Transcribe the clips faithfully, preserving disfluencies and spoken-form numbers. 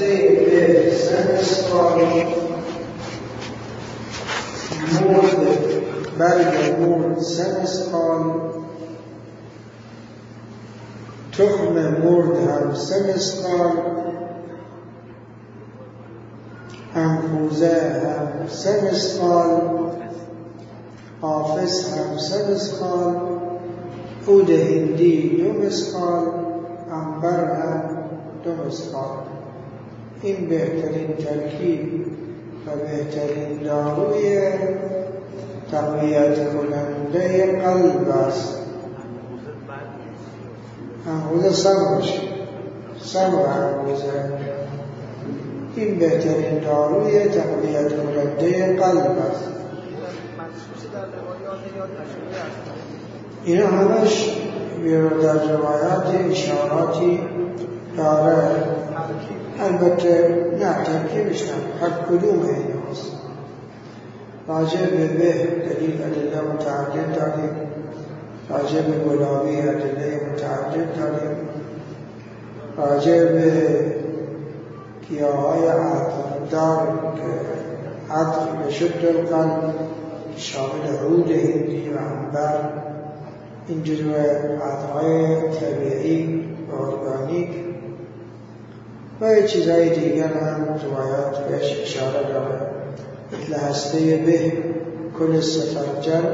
هسته به سمسقال مرد برگ مرد سمسقال تخم مرد هم سمسقال انفوزه هم سمسقال حافظ هم سمسقال عود هندی دو مسقال عنبر هم دو مسقال. این بهترین ترکیب و بهترین داروی تقویت کننده قلب است. انفوزه صبرش صبر انفوزه این بهترین داروی تقویت کننده قلب است. اینا همش در روایات اشاراتی داره. البته نه ترکیبش نه هر کدوم این هست. راجع به به دلیل ادله متعدد داریم، راجع به گلابی ادله متعدد داریم، راجع به گیاهای عطردار که عطر بشد القلب شامل عود هندی و عنبر، اینجور عطرهای طبیعی و ارگانیک و چیزهای دیگر هم روایات بهش اشاره داره. مثل هسته به کل سفرجل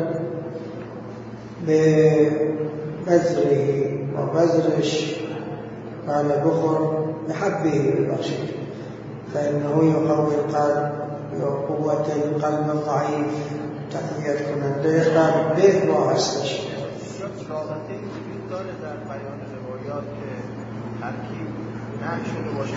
به بذری و بذرش بله بخور به حبه ببخشید فإنه یقوی القلب یا قوت القلب ضعیف تقویت کننده قلب به با هستش. رابطه وجود داره در بیان روایات که ترکیب نه شده باشه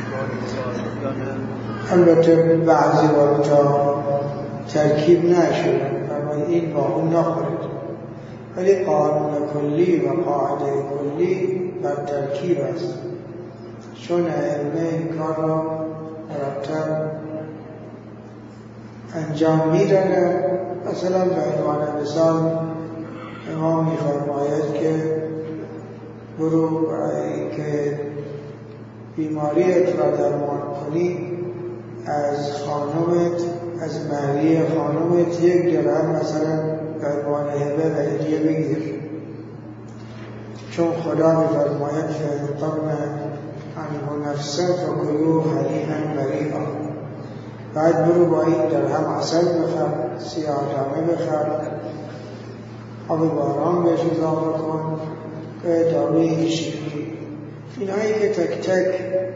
گاهی البته بعضی وقتا ترکیب نشده اما این با اون نخورد، ولی قانون کلی و قاعده کلی بر ترکیب است، چون ائمه این کار را مرتب انجام میدن. مثلا به عنوان مثال امام می‌فرماید که برو برای که بیماریت را درمان کنی از خانمت از مهریه خانمت یک درهم مثلا به عنوان هبه و هدیه بگیر، چون خدا می‌فرماید فَإِنْ عنه نفسه فَكُلُوهُ هَنِیئًا مَرِیئًا. بعد برو با این درهم عسل بخر، سیاه‌دانه بخر، آب باران بهش اضافه کن، داروی شیرین، اینایی که تک تک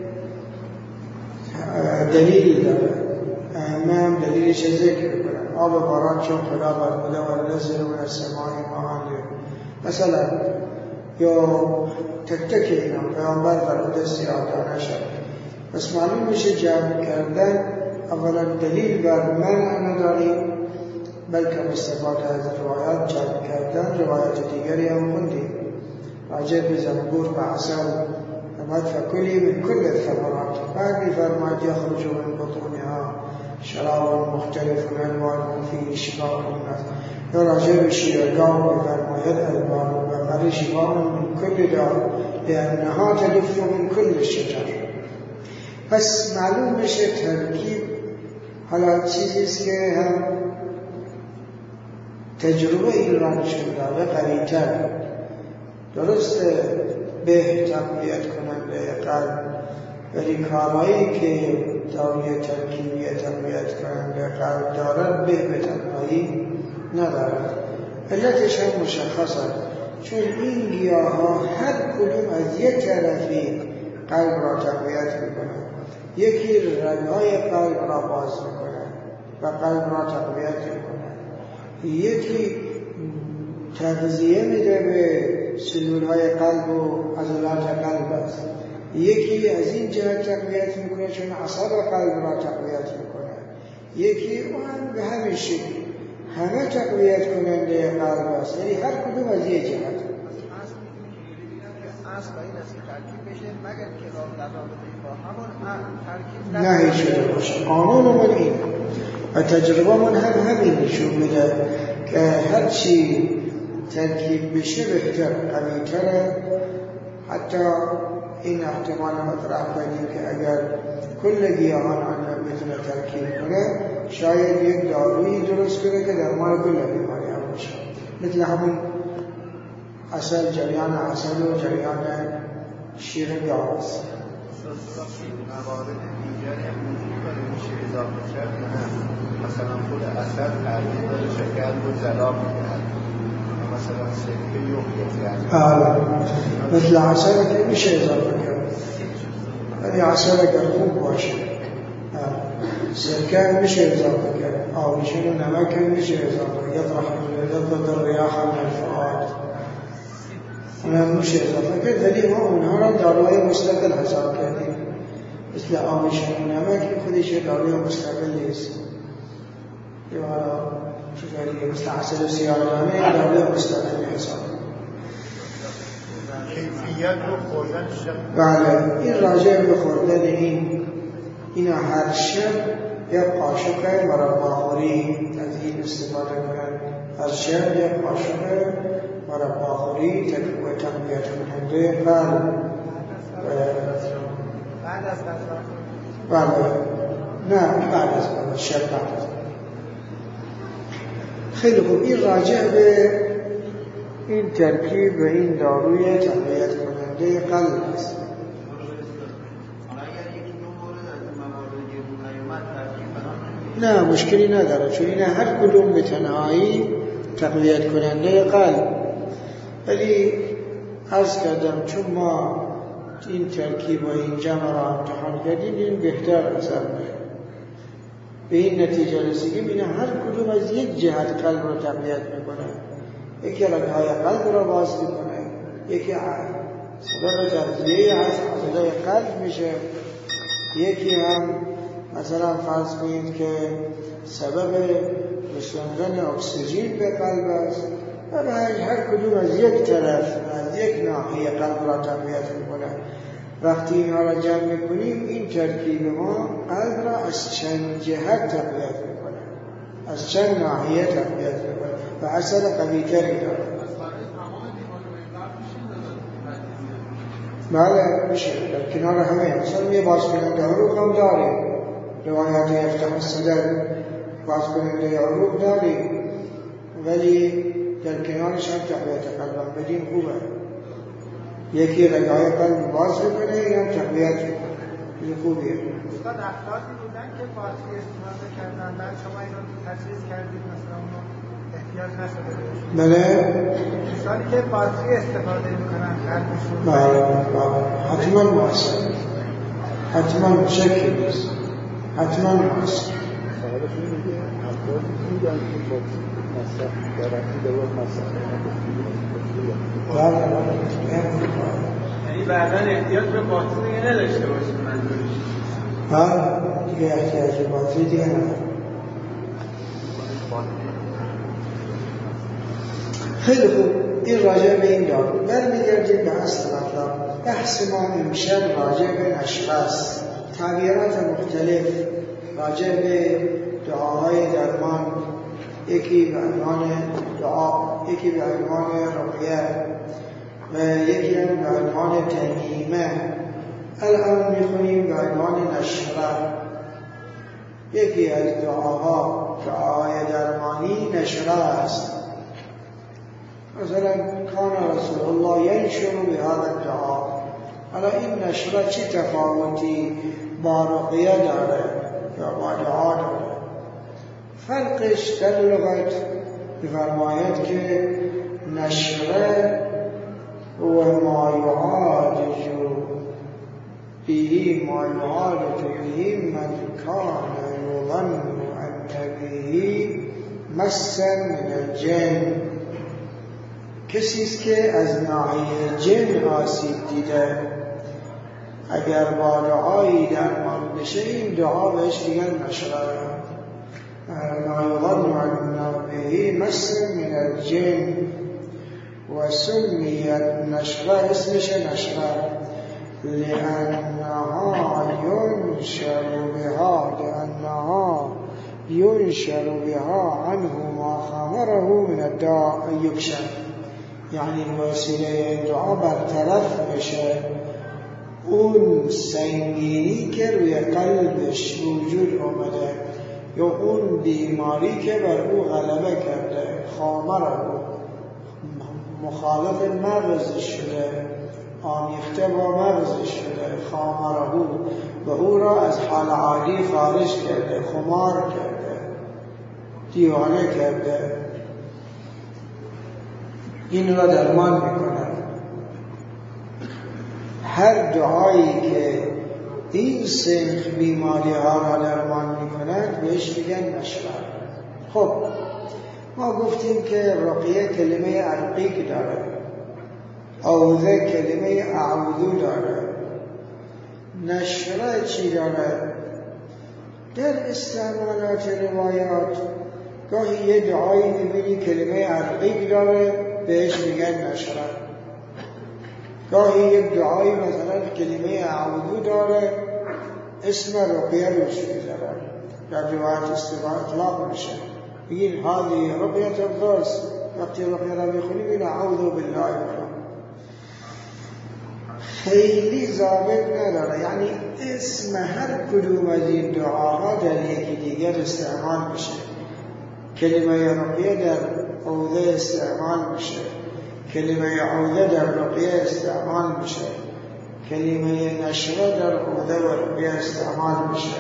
دلیل داره. ائمه هم دلیلش ذکر کنن. آب باران چون خدا فرموده و نزل من السماء ماء مثلا، یا تک تک اینا پیامبر فرموده سیاه‌دانه شد. پس معلوم میشه جمع کردن اولا دلیل بر منع نداریم، بلکه استفاده از روایات جمع کردن. روایات دیگری هم خوندیم راجع به زنبور و عسل امد فکلی من کل الثمرات، بعد می‌فرماید یخرج من بطونها شراب مختلف الوانه فیه شفاء للناس. یا راجع به شیرگاه می‌فرماید الوان البقر شفاء من کل داء لأنها تلف من کل شجر. پس معلوم میشه ترکیب حالا چیزیست که هم تجربه این را نشون داده قوی‌تر. درسته به تقویت کننده قلب، ولی کارهایی که داروی ترکیبی تقویت کننده قلب دارد به به تنهایی ندارد. علتش هم مشخصه، چون این گیاها هر کدوم از یک طرفی قلب را تقویت میکنه. یکی رگهای قلب را باز میکنه و قلب را تقویت میکنه، یکی تغذیه میده به سلولهای قلب و عضلات قلب است، یکی از این جهت تقویت میکنه چون اعصاب قلب را تقویت میکنه، یکی اون به همین شکل همه تقویت کننده قلب است، یعنی هر کدوم از یک جهت. اصل این است که ترکیب بشه مگر که در رابطه با همون ترکیب نهی شده باشه. قانونمون این و تجربه من هم همین نشون میده که هر چی ترکیب بشه بهتر قوی‌تره. حتی این احتمال مطرح کنیم که اگر کل گیاهان علم بتونه ترکیب کنه شاید یک دارویی درست کنه که درمان کل بیماری هم باشه. مثل همون اصل جریان اصل و جریان شیر گاو است. موارد دیگری هم وجود داره میشه اضافه کرد یا نه؟ مثلا خود اصل ترکیب داره شکر رو جلا می‌کنه، مثلا سرکه یخ کرد. مثل اصل که میشه اضافه کرد، ولی اصل اگر خوب باشه سرکه میشه اضافه کرد، آویشن و نمک میشه اضافه کرد. یطرح الریاح من الفؤاد اونم میشه اضافه کرد، ولی ما اونها را داروهای مستقل حساب کردیم. مثل آویشن و نمک خودش داروی مستقل نیست، یا چطوریه مثل عسل و سیاه‌جانه داروی مستقل حساب. کیفیت رو خوردن شب. بله، این راجع به خوردن این اینا هر شب یک قاشق مرباخوری از این استفاده کنند. از شب یک قاشق مرباخوری تقویت کننده قلب. بعد از غذا؟ بله، نه بعد از غذا، شب بعد از غذا. خیلی خوب، این راجع به این ترکیب و این داروی تقویت کننده قلب است. نه مشکلی نداره، چون این هر کدوم به تنهایی تقویت کننده قلب. ولی عرض کردم چون ما این ترکیب و این جمع را امتحان کردیم این بهتر اثر می‌کنه. به این نتیجه رسیدیم این هر کدوم از یک جهت قلب را تقویت میکنه. یکی رگ‌های قلب را باز میکنه، یکی سبب تغذیه از عضله قلب میشه، یکی هم مثلا فرض کنید که سبب رسوندن اکسیژن به قلب است. برای هر کدوم از یک طرف از یک ناحیه قلب را تقویت میکنه. وقتی اینها را جمع میکنیم این ترکیب ما قلب را از چند جهت تقویت میکنه، از چند ناحیه تقویت میکنه و اثر قوی‌تری داره. بله میشه در کنار همه مثلا یه بازکننده عروق هم داریم، روایات یفتح الصدر بازکننده عروق داریم، ولی در کنارش هم تقویت قلب هم بدیم خوبه. یکی رگای قلب باز بکنه این هم تقویت میکنه، این خوبیه. استاد افرادی بودن که باتری استفاده کردن بعد شما این رو تجویز کردید مثلا اونو احتیاج نشده باشید؟ بله کسانی که باتری استفاده میکنن قلبشون بله بله حتما موثر، حتما شکی نیست، حتما موثر. حالا شما میگه افرادی بودن که با مصرف درستی دوات مصرف بله بله یعنی بعداً احتیاج به باتری نداشته باشید منظورش؟ بله دیگه احتیاج به باتری دیگه نداره. خیلی خوب، این راجع به این دارو برمیگردیم به اصل مطلب. بحث ما امشب راجع به نشفه است، تعبیرات مختلف راجع به دعاهای درمان، یکی به عنوان دعا، یکی به عنوان رقیه و یکی هم به عنوان تنیمه. الان میخونیم به عنوان نشره. یکی از دعاها دعای درمانی نشره است. مثلا کان رسول الله ینشر بهذا الدعا. حالا این نشره چی تفاوتی با رقیه داره یا با دعا داره؟ فرقش در لغت بفرماید که نشره و ما یعالج به ما یعالج به من کان یظن ان به مس من الجن. کسی است که از ناحیه جن آسیب دیده، اگر با دعایی درمان بشه این دعا بهش میگن نشره. ما يظن أن به مس من الجن وسميت نشرة اسمش نشرة لأنها ينشر بها لأنها ينشر بها عنه ما خمره من الداء يكشف. یعنی وسیله دعا برطرف بشه اون سنگینی که روی قلبش وجود آمده یا اون بیماری که بر او غلبه کرده، خامر او مخالف مغزش شده، آمیخته با مغزش شده، خامر او و او را از حال عادی خارج کرده، خمار کرده، دیوانه کرده، این را درمان میکنه. هر دعایی که این سنخ بیماری ها را درمان میکنند بهش میگن نشره. خب ما گفتیم که رقیه کلمه ارقیق داره، عوضه کلمه اعوذو داره، نشره چی داره؟ در استعمالات روایات گاهی یه دعایی میبینی کلمه ارقیق داره بهش میگن نشره، گاهی یک دعایی مثلا کلمه اعوذو داره اسم رقیه روش میذارن، در روایت استفاده اطلاق میشه، بگین هذه رقیه الضرس، وقتی رقیه را میخونیم این اعوذ بالله میخونیم. خیلی ضابط نداره، یعنی اسم هر کدوم از این دعاها در یکی دیگر استعمال میشه. کلمه رقیه در عوضه استعمال میشه، کلمه عوضه در رقیه استعمال میشه، کلمه نشره در عوضه و رقیه استعمال میشه.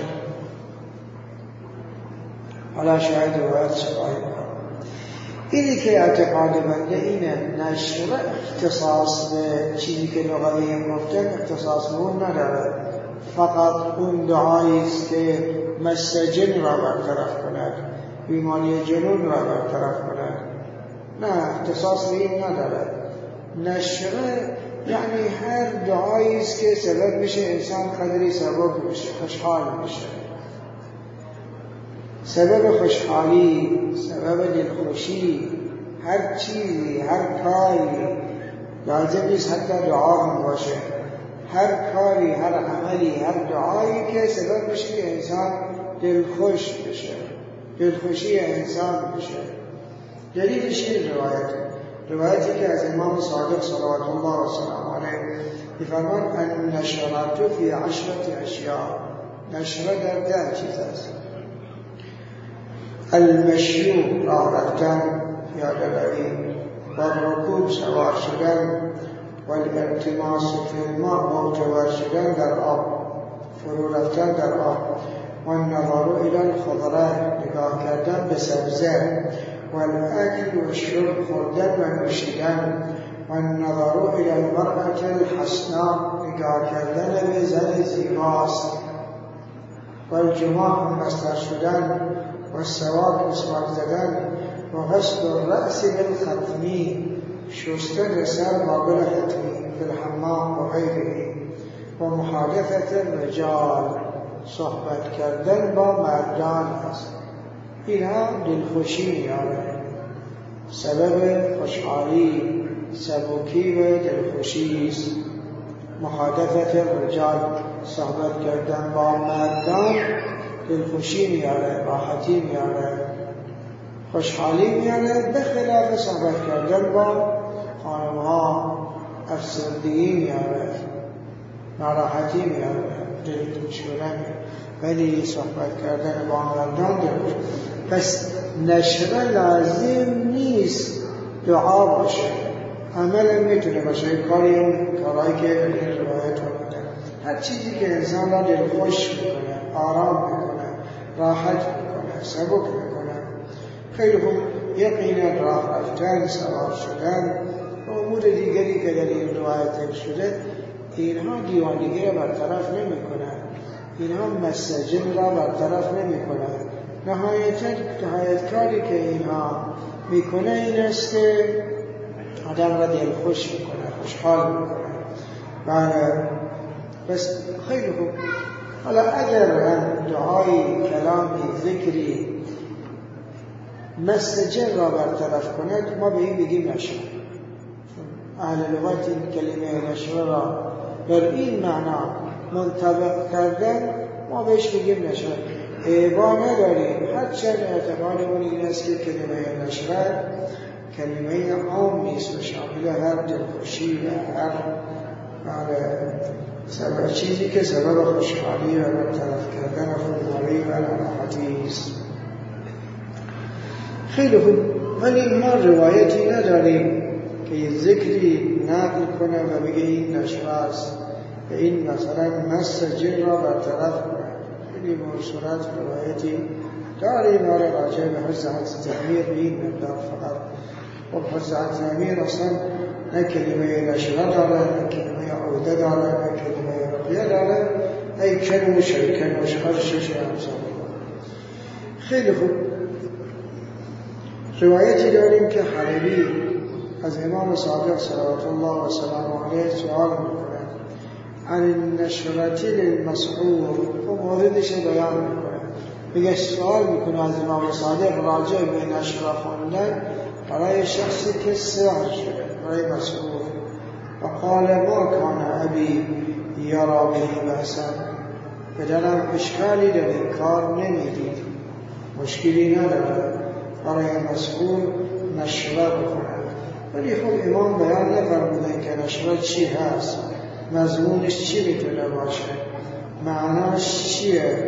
حالا شاید روایت شباهی کنم. اینی که اعتقاد بنده اینه نشره اختصاص به چیزی که لغوی گفتن اختصاص به اون نداره، فقط اون دعایی است که مس جن را برطرف کند، بیماری جنون را برطرف کند، نه اختصاص به این نداره. نشره یعنی هر دعایی است که سبب میشه انسان قدری سبب میشه، خوشحال میشه، سبب خوشحالی، سبب دلخوشی، هر چیزی، هر کاری، لازم نیست حتی دعا هم باشه، هر کاری، هر عملی، هر دعایی که سبب میشه که انسان دلخوش بشه، دلخوشی انسان بشه. دلیلش این روایت روایتی که از امام صادق صلوات الله و سلام علیه می‌فرماید ان نشرت فی عشرة اشیاء، نشره در ده چیز است: المشی راه رفتن، پیاده روی، و رکوب سوار شدن، و الالتماس فی الماء معتبر شدن در آب، فرو رفتن در آب، و النظر الی الخضره نگاه کردن به سبزه، و الاکل و شرب خوردن و نوشیدن، و النظر الی المرأة الحسناء نگاه کردن به زن زیباست، و الجماع مستر شدن، و السواک مسواک زدن، و غسل الرأس بالختمی شستن سر با گل ختمی فی الحمام و غیره، و محادثت الرجال صحبت کردن با مردان است. اینها دلخوشی میاره، سبب خوشحالی، سبکی و دلخوشی است. محادثت الرجال صحبت کردن با مردان دلخوشی میاره، راحتی میاره، خوشحالی میاره، به خلاف صحبت کردن با خانمها افسردگی میاره، ناراحتی میاره، دلخوش شدن. ولی صحبت کردن با مردان دلخوش. پس نشره لازم نیست دعا باشه، عمل میتونه باشه، کاری کارهایی که این روایت آمده، هر چیزی که انسان را دلخوش میکنه، آرام میکنه، راحت میکنه، سبک میکنه. خیلی خوب. یقینا راه رفتن، سوار شدن و امور دیگری که در این روایت شده، اینها دیوانگی را برطرف نمیکنه، اینها مسجن را برطرف نمیکنه. نهایتا نهایت کاری که اینها میکنه این است که آدم را دلخوش میکنه، خوشحال میکنه. بله. بس خیلی خوب. حالا اگر هم دعایی، کلامی، ذکری مسجن را برطرف کند، ما به این بگیم نشره. اهل لغت این کلمه نشره را در این معنا منطبق کردن، ما بهش بگیم نشره. عیبا نداریم، هرچند اعتقادمون این است که کلمه نشره کلمه عام نیست و شامل هر دلخوشی و هر سبب چیزی که سبب خوشحالی و برطرف کردن خودداری و ناراحتی است. خیلی خوب، ولی ما روایتی نداریم که یه ذکری نقل کنه و بگه این نشوه است و این مثلا مس جن را برطرف کنه. خیلی مرسولت روایتی داریم و راجع به حفظ حدث تعمیر به این مقدار فقط. خب حفظ حدث تعمیر اصلا نه کلمه نشوه داره، نه کلمه عوده داره، نه کلمه رقیه داره، ای کنوش ای کنوش خرشش همسان. خیلی خوب، روایتی داریم که حلبی از امام صادق صلوات الله و سلام علیه سوال میکنه عن النشرتی للمسحور و موردش بیان میکنه. میگه سوال میکنه از امام صادق راجع به نشره خوندن برای شخصی که سحر شده، برای مسحور. و قال ما کان ابی یرا به بحثا، بدنم اشکالی در این کار نمیدید، مشکلی نداره برای مسحور نشره بکنه. ولی خب امام بیان نفرمودن که نشره چی هست، مضمونش چی میتونه باشه، معناش چیه،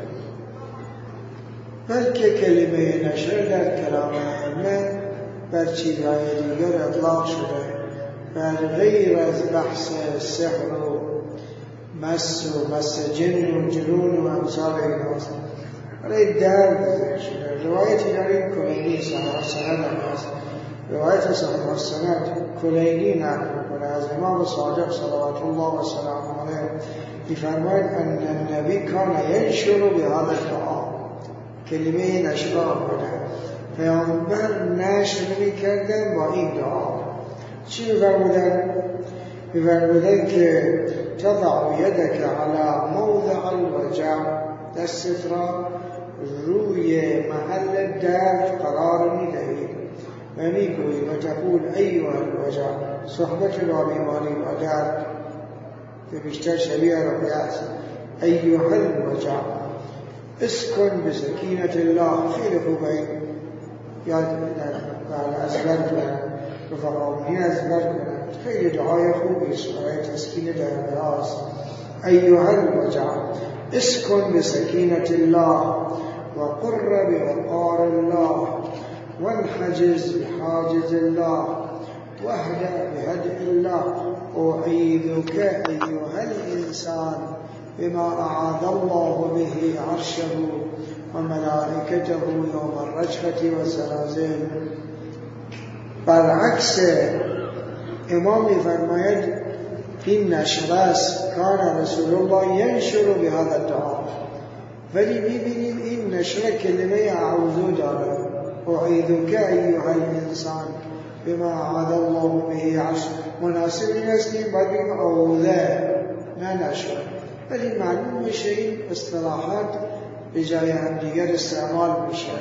بلکه کلمه نشره در کلام ائمه بر چیزهای دیگر اطلاق شده، بر غیر از بحث سحر و مس و مس جن و جنون و امثال ایناست. برای درد ذکر شده. روایتی داریم کلینی صحیح سند هست، روایت صحیح سند کلینی نقل میکنه از امام صادق صلوات الله و سلام علیه میفرماید ان النبی کان ینشر بهذا الدعا، کلمه نشر آمده، پیامبر نشر میکردن با این دعا. چی میفرمودن؟ میفرمودن که تضع یدک علی موضع الوجع، دستت را روی محل درد قرار میدهید و میگویی و تقول ایوه الوجع، صحبت با بیماری و درد که بیشتر شبیه رقیه است. ایوه الوجع اسکن بسکینت الله. خیلی خوبه یاد ازبر کنن، رفقامونی ازبر کنن، خیلی دعای خوبی است برای تسکین درد هاست. ایوه الوجع اسکن بسکینت الله و قر بوقار الله وانحجز بحاجز الله واهدأ بهدء الله. أعيذك أيها الإنسان بما أعاذ الله به عرشه وملائكته يوم الرجفة والزلازل. برعکس امام فرماید این نشر است، کان رسول الله ینشر بهذا الدعا، ولی میبینیم این نشر کلمه اعوذ داره. اعیذک ایها الانسان بما اعاذ الله به عرشه. مناسب این است که باید بگیم اعوذه نه نشر، ولی معلوم میشه این اصطلاحات به جای هم دیگر استعمال میشه.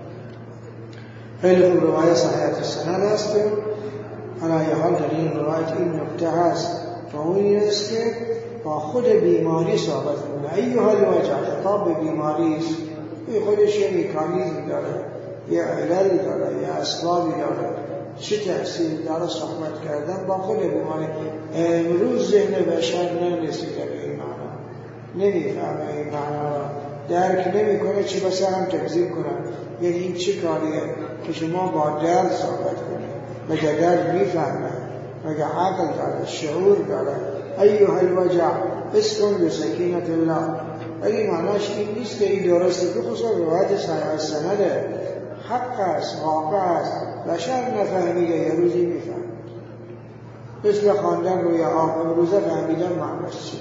خیلی خوب، روایت صحیح سند است. علی حال در این روایت این نکته هست و اون این است که با خود بیماری صحبت کنه. ایها الوجع خطاب به بیماری است، این خودش یه میکانیزم داره، یه علل داره، یه اسبابی داره، چه تأثیر داره صحبت کردن با خود بیماری. امروز ذهن بشر نرسیده به این معنا، نمیفهمه این معنا را، درک نمی کنه، چه بسه هم تکذیب کنن. یعنی این چه کاریه که شما با درد صحبت کنید؟ مگه درد میفهمه؟ مگه عقل داره؟ شعور داره؟ ایها الوجع اسکن بسکینت الله. ولی معناش این نیست که این درسته، بخصوصا روایت صحیح سنده، حق است، واقع است، بشر نفهمیده یه روزی میفهم. مثل خواندن روی آب، امروزه فهمیدن معناش چیه.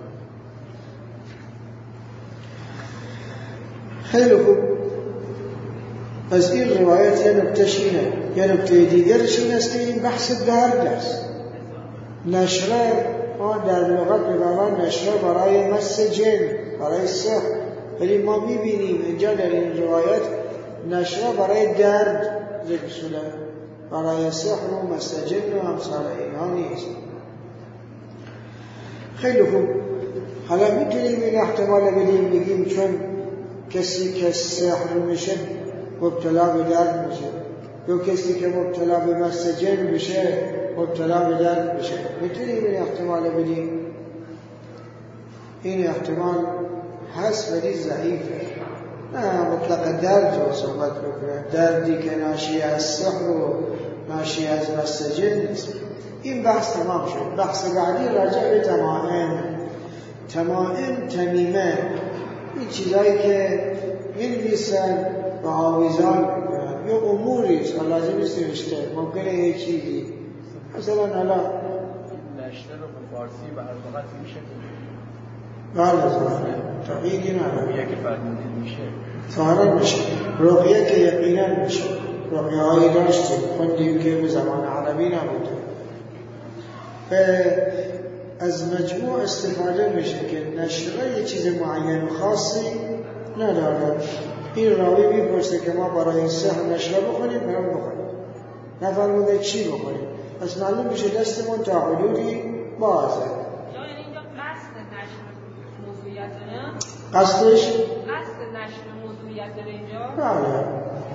خیلی خوب، از این روایت یه نکتهش اینه. یه نکته دیگرش این است که این بحث درد است. نشره ما در لغت می‌گویند نشره برای مس جن، برای سحر، ولی ما می‌بینیم اینجا در این روایت نشره برای درد ذکر شده، برای سحر و مس جن و امثال اینها نیست. خیلی خوب، حالا میتونیم این احتمال بدیم، بگیم چون کسی که سحر میشه مبتلا به درد میشه، یا کسی که مبتلا به مس جن میشه مبتلا به درد میشه. میتونیم این احتمال بدیم؟ این احتمال هست ولی ضعیفه. نه مطلقا درد رو صحبت بکنه، دردی که ناشی از سحر و ناشی از مس جن نیست. این بحث تمام شد. بحث بعدی راجع به تمائم. تمائم، تمیمه، این چیزایی که می‌نویسن و آویزان میکنن یا اموری است، لازم نیست نوشته، ممکنه یه چیزی مثلا حالا نشته رو به فارسی به هر وقت میشه بله زمانه تقییدی نداره یکی فرمودید میشه ظاهرا میشه. رقیه که یقینا میشه. رقیه هایی داشتیم خوندیم که به زمان عربی نبوده. از مجموع استفاده میشه که نشره یه چیز معین و خاصی نداره. این راوی میپرسه که ما برای این سحر نشره بخونیم، برام بخونیم، نفرموده چی بخونیم، پس معلوم میشه دستمون تا حدودی بازه. یعنی اینجا قصد نشر موضوعیت داره؟ قصدش؟ قصد نشر موضوعیت داره اینجا؟ بله.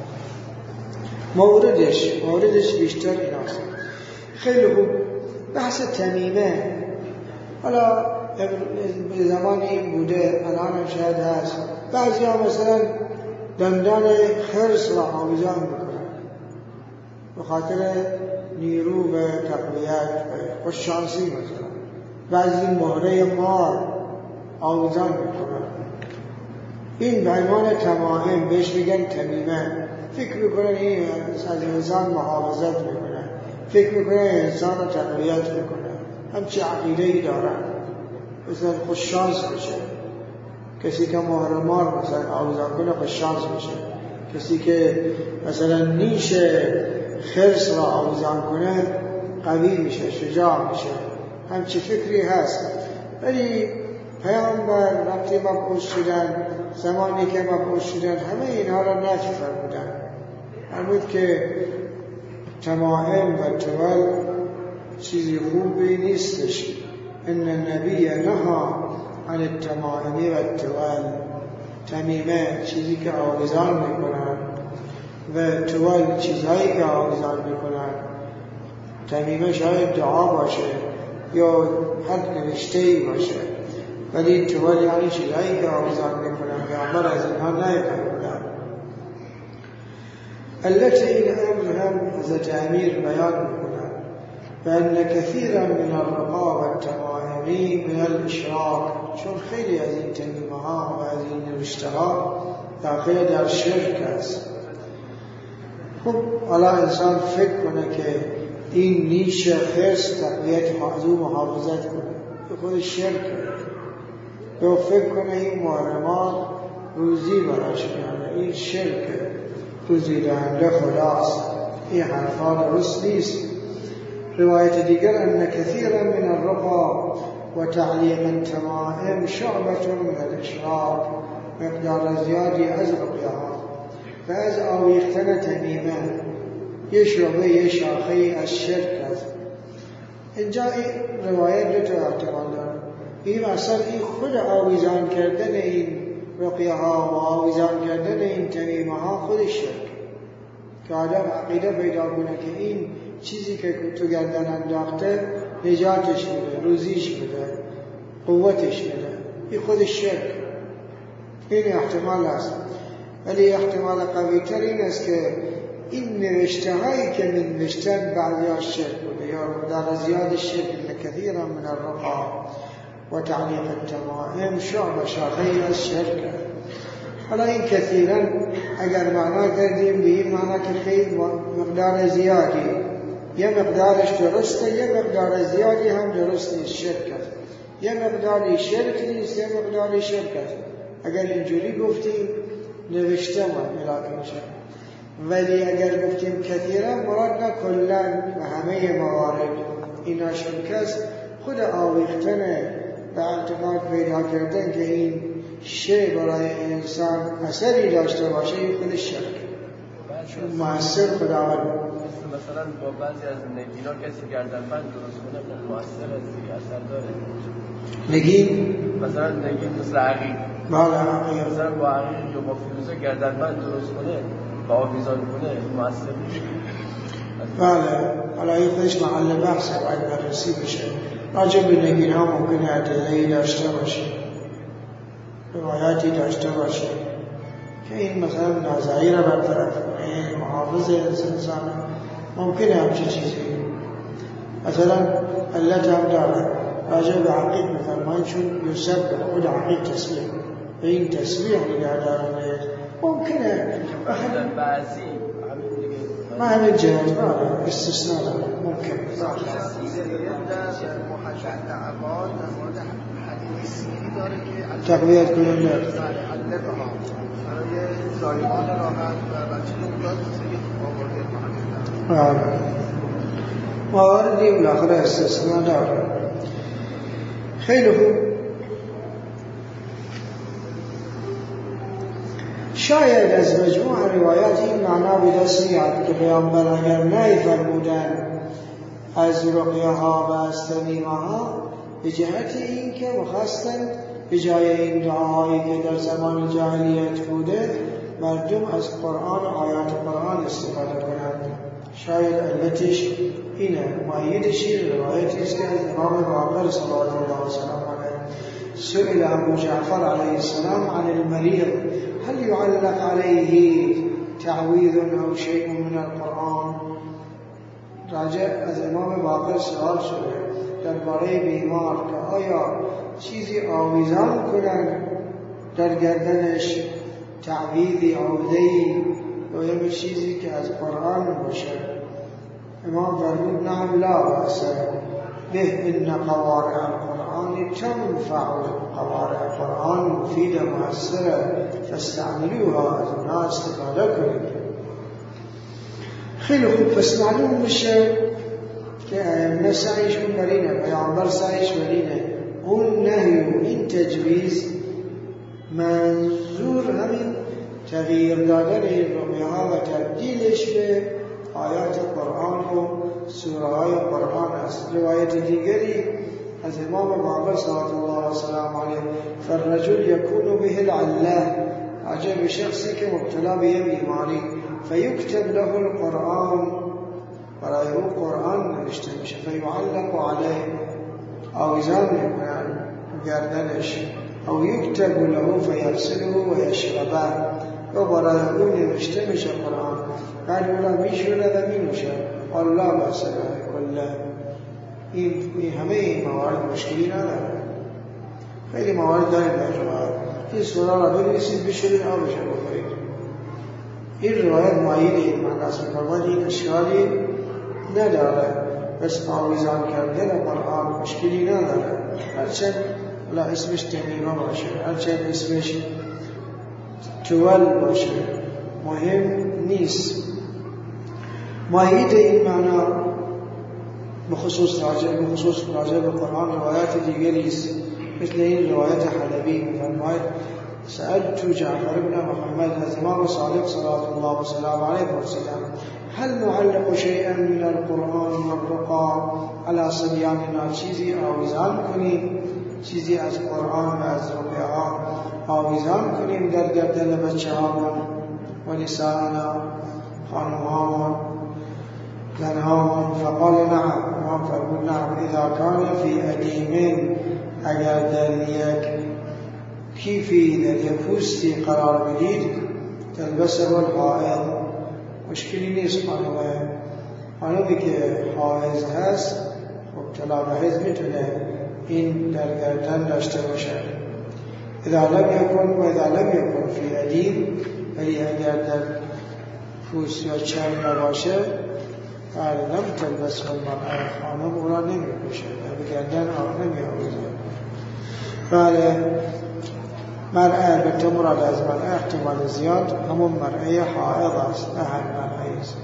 موردش موردش بیشتر ایناست. خیلی خوب. بحث تمیمه حالا به زمان این بوده، الان هم شاید هست. بعضی ها مثلا دندان خرس را آویزان میکنن به خاطر نیرو و تقویت و خوششانسی. مثلا بعضی مهره مار آویزان میکنن. این به عنوان تمائم بهش میگن تمیمه. فکر میکنن این از انسان محافظت میکنن، فکر میکنن انسان را تقویت میکنن، همچه عقیده‌ای دارن، مثلا خوششانس بشه. کسی که مهر مار مثلا آویزان کنه خوششانس میشه. کسی که مثلا نیش خرس را آویزان کنه قوی میشه، شجاع میشه. همچه فکری هست. ولی پیامبر وقتی مبعوث شدن، زمانی که مبعوث شدن، همه اینها را نفی فرمودن. فرمود که تمائم و تول چیزی خوبی نیستش. ان النبی نهی عن التمائم و التول. تمیمه چیزی که آویزان میکنن و تول چیزهایی که آویزان میکنن. تمیمه شاید دعا باشه یا هر نوشته‌ای باشه، ولی تول یعنی چیزهایی که آویزان میکنن. پیامبر از اینها نفرمودن. التي این امر هم حضرت امیر بیان میکنن بأن كثيرا من الرقا و التمائمی من الاشراک، چون خیلی از این تمیمه ها و از این نوشته ها داخل در شرک است. خب حالا انسان فکر کنه که این نیش خرس تقویت حضور محافظت کنه، به خود شرک کنه، یا فکر کنه این محرمات روزی براش میاره، این شرک روزی دهنده خداست. این حرفا درست نیست. روایت دیگر ان كثيرا من الرقى و تعلیق التمائم شعبة من الاشراک، مقدار زیادی از رقیها و از آویختن تمیمه یه شعبه یه شاخه از شرک است. اینجا این روایت دو تا احتمال داره. این اصلا این خود آویزان کردن این رقیه ها و آویزان کردن این تمیمه ها خود شرک، که آدم عقیده پیدا کنه که این چیزی که تو گردن انداخته نجاتش میده، روزیش میده، قوتش میده، این خود شرک. این احتمال است. ولی احتمال قوی تر این است که این نوشته هایی که من نوشتن بعضی ها شرک بوده یا در زیاد شرک. کثیرا من الرقا و تعلیق التمائم شعب شاخه از شرک. حالا این کثیرا اگر معنا کردیم به این معنا که خیلی مقدار زیادی، یه مقدارش درسته، یه مقدار زیادی هم درست نیست، شرک است. یه مقداری شرک نیست، یه مقداری شرک است. اگر اینجوری گفتیم نوشته ما ملاک میشه. ولی اگر گفتیم کثیرا مراد نه کلن و همه موارد اینا شرک است، خود آویختن و اعتقاد پیدا کردن که این شی برای انسان اثری داشته باشه این خود شرک، چون مؤثر خداوند. مثلا با بعضی از نگینا کسی گردنبند درست کنه خب مؤثر از دیگه اثر داره. نگین مثلا نگین مثل عقیق، بله عقیق، مثلا با عقیق یا با فیروزه گردنبند درست کنه با آویزان کنه مؤثر میشه. بله. حالا این خودش محل بحثه، باید بررسی بشه. راجع به نگین ها ممکنه ادله‌ای داشته باشه. روایاتی داشته باشه که این مثلا نازعی را برطرف کنه، محافظ انسان، ممکنه همچه چیزی. مثلا علت هم داره راجع به عقیق میفرمایند چون یوسف به خود عقیق تسبیح به این تسبیح نگه دارنه، ممکنه بعضی ما همین جهت داره استثناء داره ممکن تقویت کننده مواردی بالاخره استثناء داره. خیلی خوب. شاید از مجموع روایات این معنا به دست میاد که پیامبر اگر نهی فرمودن از رقیه ها و از تمیمه ها به جهت این که می‌خواستند به جای این دعاهایی که در زمان جاهلیت بوده مردم از قرآن و آیات قرآن استفاده کنند. شاید علتش اینه. مؤیدش این روایتی است که از امام باقر صلوات الله وسلم علیه سئل ابو جعفر علیه السلام عن المریض هل يعلق عليه تعویذ او شیء من القرآن. راجع از امام باقر سوال شده درباره بیمار که آیا چیزی آویزان کنند در گردنش، تعویذی، عودهی و یا چیزی که از قرآن باشه. امام فرمود نعم لا بأس به ان قوارع القرآن تنفع. قوارع القرآن مفید مؤثره فاستعملوها، از اونها استفاده کنید. خیلی خوب. پس معلوم میشه که ائمه سعیشون بر اینه، پیامبر سعیش بر اینه اون نهی و این تجویز منظور همین تغییر دادن این رقیه ها و تبدیلش به آیات قرآن و سوره های قرآن است. روایت دیگری از امام باقر صلوات الله وسلم علیه فالرجل یکون به العله، عجب شخصی که مبتلا به بیماری فیکتب له القرآن، برای او قرآن نوشته میشه، فیعلق علیه، آویزان میکنن گردنش، او یکتب له فیرسله و یشربه، و برای او نوشته میشه قرآن، بعد اونا میشونه و مینوشه. الله بسره کله. این همه این موارد مشکلی نداره. خیلی موارد داریم در روایت. این سوره را بنویسید بشورید آبش رو بخورید. این روایت مایل این معناست می‌فرماید این اشکالی نداره. بس آویزان کردن قرآن مشکلی نداره. هرچند لا اسمش تمیمه باشه، هرچند اسمش تول باشه، مهم نیست. مایل این معنا بخصوص راجع بخصوص راجع به قرآن روایت دیگری است، مثل این روایت حلبی می‌فرماید سألت جعفر بن محمد از امام صادق صلوات الله وسلم علیه پرسیدم هل نعلق شیئا من القرآن والرقى على صبیاننا، چیزی آویزان کنیم، چیزی از قرآن و از رقیه ها آویزان کنیم در گردن بچه هامون و نساءنا، خانم هامون، زن هامون. فقال نعم، امام فرمود نعم اذا کان فی ادیمین، اگر در یک کیفی در یک پوستی قرار بدید تلبسه الحائض، مشکلی نیست. خانمه خانمی که حائض هست مبتلا به حیض میتونه این در گردن داشته باشه. اذا لم یکن و اذا لم یکن فی ادیم، ولی اگر در پوست یا چرم نباشه فعلا لم تلبس المرأة، خانم او را نمی پوشه، به گردن آن نمی آویزه. بله مرأة البته مراد از مرأة احتمال زیاد همون مرأة حائض است، نه هر مرأة است.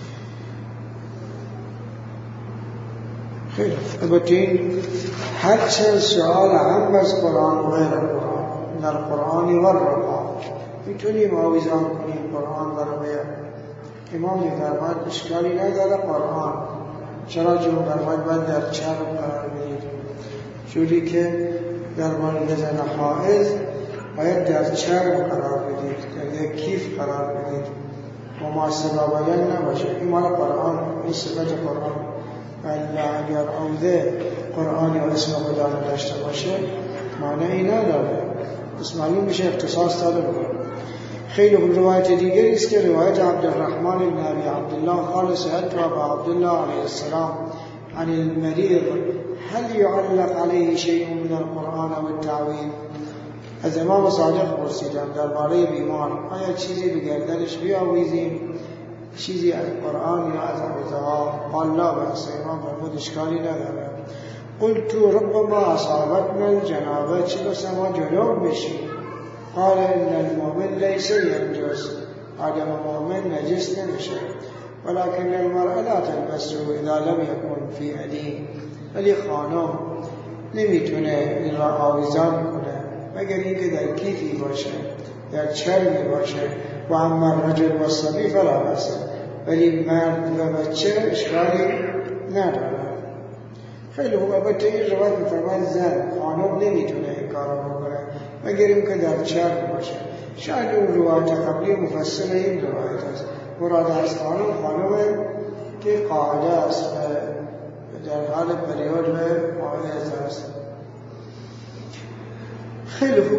خیلی البته این هرچند سؤال هم از قرآن و غیر قرآن، در قرآن و رقا میتونیم آویزان کنیم قرآن و رقیه. امام می‌فرماید اشکالی نداره قرآن، چرا چون فرماید باید در چرم قرار بدید، جوری که در مورد زن حائض باید در چرم قرار بدید، در یک کیف قرار بدید و معصبه باید نباشه. این مال قرآن، این صفت قرآن. ولی اگر عوده قرآنی و اسم خدا داشته باشه معنی نداره. بس معلوم میشه اختصاص داره بکنه. خیلی خوب. روایت دیگری است که روایت عبدالرحمن بن ابی عبدالله قال سألت ابا عبدالله علیه السلام عن المريض هل يعلق عليه شيء من القرآن و التعویذ؟ از امام صادق پرسیدم درباره بیمار آیا چیزی به گردنش بیاویزیم، چیزی از قرآن یا از آویزها؟ قال لا بأس. امام فرمود اشکالی نداره. قلت ربما اصابتنا الجنابه، چه بسا ما جنوب بشیم. قال ان المؤمن ليس ينجس، آدم مؤمن نجس نمیشه، ولكن المرأة لا تلبسه اذا لم يكن في يديه، ولی خانم نمیتونه این را آویزان کنه مگر اینکه در کیفی باشه، در چرمی باشه. و اما الرجل و الصبی فلا بأس، ولی مرد و بچه اشکالی نداره. خیلی خوب. البته این روایت می‌فرماید زن خانم نمیتونه این کارو بکنه مگر اینکه در چرم باشه. شاید اون روایت قبلی مفصل این روایت است. مراد از خانم خانم که قاعده است و در حال پریود و حائض است. خیلی خوب.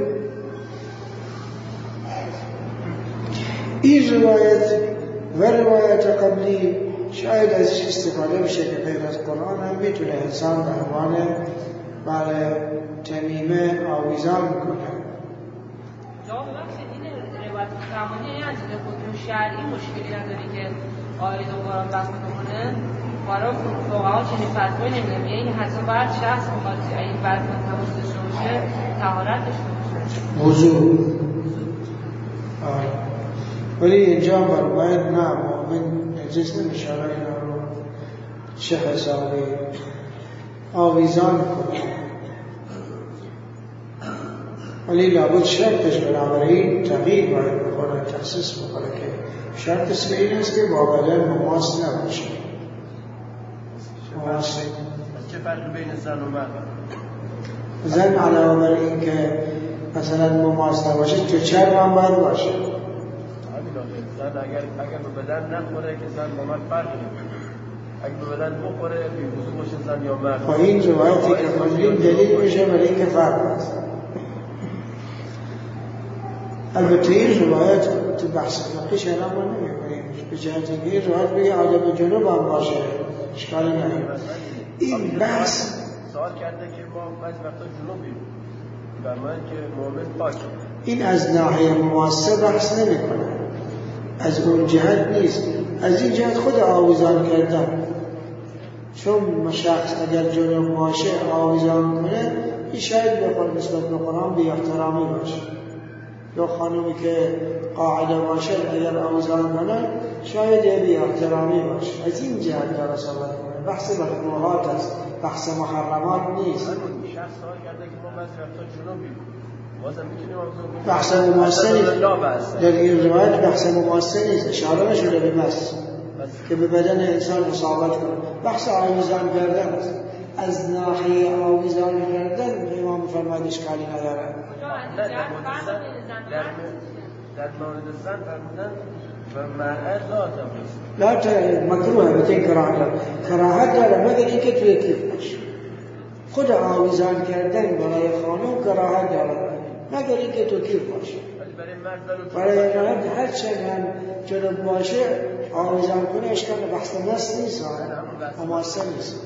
این روایت و روایت قبلی شاید ازش استفاده بشه که غیر از قرآن هم میتونه انسان به عنوان برای تمیمه آویزان کنه. جواب بخشید این روایت زمانی یعنی از حکم شرعی مشکلی نداری که آیه و قرآن بس کنه. برای فقها چنین فتوایی نمیدونم، یعنی حتی بعد شخص میخواد این بعد تماس داشته باشه طهارت داشته باشه، وضو. ولی اینجا فرماید نه مؤمن نجس نمیشه، اینا رو چه حسابی آویزان کنه. ولی لابد شرطش بنابراین تغییر باید بکنه، تخصیص بکنه که شرطش به این است که با بدن مماس نباشه. چه فرقی بین زن و مرد؟ زن علاوه بر این که مثلا مماس نباشه تو چرم هم باید باشه. زن اگر اگر به بدن نخوره که زن با مرد فرقی نمیکنه، اگر به بدن بخوره بی وضو باشه زن یا مرد. با این روایتی که خوندیم دلیل میشه برای اینکه فرق است. البته این روایت تو بحث فقهی شرع ما نمی‌کنیم، به جهت اینکه این روایت بگه آدم جنوب هم باشه اشکالی نداره. این بحث سوال کرده که ما بعضی وقتا جنوبیم فرمایند که مؤمن پاکه. این از ناحیه مماسه بحث نمی‌کنه، از اون جهت نیست، از این جهت خود آویزان کردن. چون شخص اگر جنوب باشه آویزان کنه این شاید بخواد نسبت به قرآن بی احترامی باشه، یا خانومی که قاعده باشه اگر آویزان کنه شاید بی احترامی باشه. از این جهت داره صحبت کنه. بحث مکروهات است، بحث محرمات نیست. شخص سوال کرده که ما بعضی وقتا جنوبیم بازم میتونیم آویزان بحث مماسه نیست. در این روایت بحث مماسه نیست، اشاره نشده به مس که به بدن انسان اصابت کنه. بحث آویزان کردن است. از ناحیه آویزان کردن امام فرماید اشکالی نداره. در مورد زن فرمودن و مرأت لا تمس لا مکروه بتین کراهت کراهت داره مگر اینکه توی کیف باشه. خود آویزان کردن برای خانم کراهت داره مگر اینکه تو کیف باشه. برای مرد هر چند جنوب باشه آویزان کنه اشکال بحث مس نیست، مماسه نیست.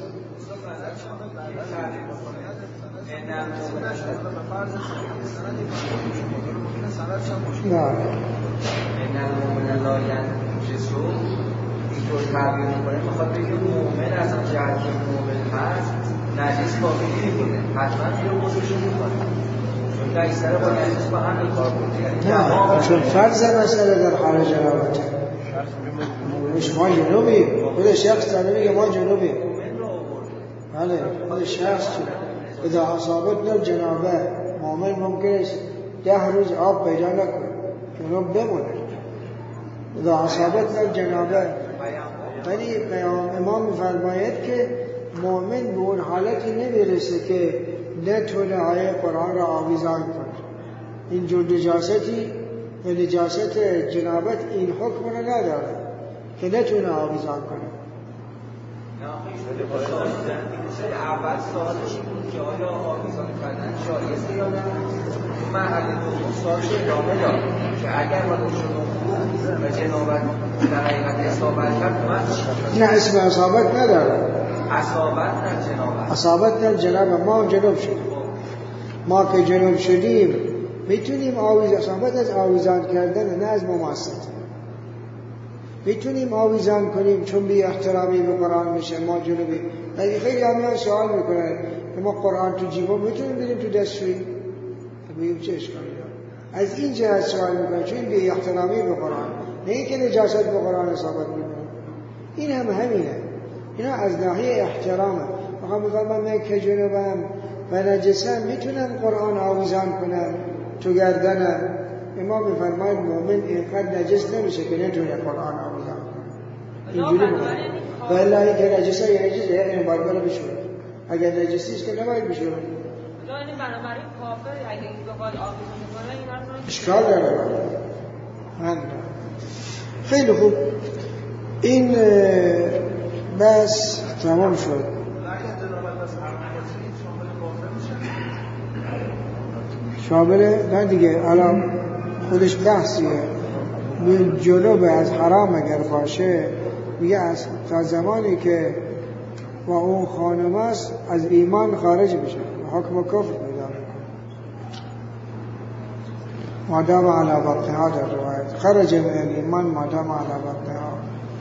نه این المؤمن لا ینجس اینطور تعبیر میکنه، میخواد بگه مؤمن از اون جهت که مؤمن هست نجس باقی نمیکنه، حتما میره غسلش میکنه، چون اکثر با نجس با هم کار کنه. نه چون فرض مسئله در حال جنابته. ما جنوبی خود شخص داره میگه ما جنوبی، بله خود شخص اذا اصابتنا الجنابه مؤمن ممکن است ده روز آب پیدا نکنه، جنوب بمونه. اذا اصابتنا الجنابه، ولی امام می‌فرماید که مؤمن به اون حالتی نمیرسه که نتونه آیه قرآن را آویزان کنه. این جور نجاستی و نجاست جنابت این حکم را نداره که نتونه آویزان کنه. اول سوالش این بود که آیا آویزان کردن شایسته یا نه؟ مرحله دوم سوالش ادامه داد که اگر ما دوشون خوب و جنابت در حقیقت اصابت کرد من نه اسم اصابت نداره. اصابت در جنابت اصابت در جنابت ما جنوب شدیم. ما که جنوب شدیم میتونیم آویز اصابت از آویزان کردن نه از مماست. میتونیم آویزان کنیم چون بی احترامی به قرآن میشه ما جنوبی. اگه خیلی همیان سوال میکنن که ما قرآن تو جیبا میتونیم بریم تو دستشویی؟ بگیم چه اشکالی داره؟ از این جهت سوال میکنن چون بی احترامی به قرآن، نه اینکه نجاست به قرآن اصابت میکنن. این هم همینه، اینا از ناحیه احترامه. میخوام بگم من که جنوبم و نجسم میتونم قرآن آویزان کنم تو گردنم. امام میفرماید مومن اینقدر نجس نمیشه که نتونه قرآن آویزان کنه. اینجوری میگه. ولی اینکه نجسه یا نجسه اینو باید بره بشوره. اگر نجسیش که نباید بشوره. یعنی بنابراین کافر اگه این بخواد آویزان کنه این رو اشکال داره. من خیلی خوب. این بس تمام شد. شامل نه دیگه الان خودش بحثیه. جنوب از حرام اگر باشه میگه از تا زمانی که با اون خانم است از ایمان خارج میشه، حکم کفر پیدا میکنه مادام علی بطنها. در روایت خرج من ایمان مادام علی بطنها.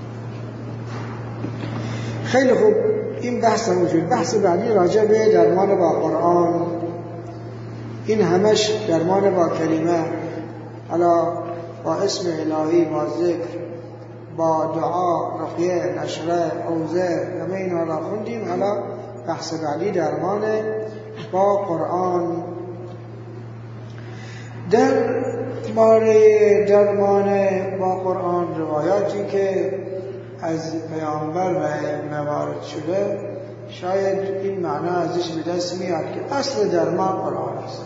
خیلی خوب. این بحث هم وجود. بحث بعدی راجع به درمان با قرآن. این همش درمان با کلمه، حالا با اسم الهی، با ذکر، با دعا، رقیه، نشره، عوضه، همه این حالا خوندیم. حالا بحث بعدی درمان با قرآن. در باره درمان با قرآن روایاتی که از پیامبر و موارد شده شاید این معنا ازش به دست میاد که اصل درمان قرآن است.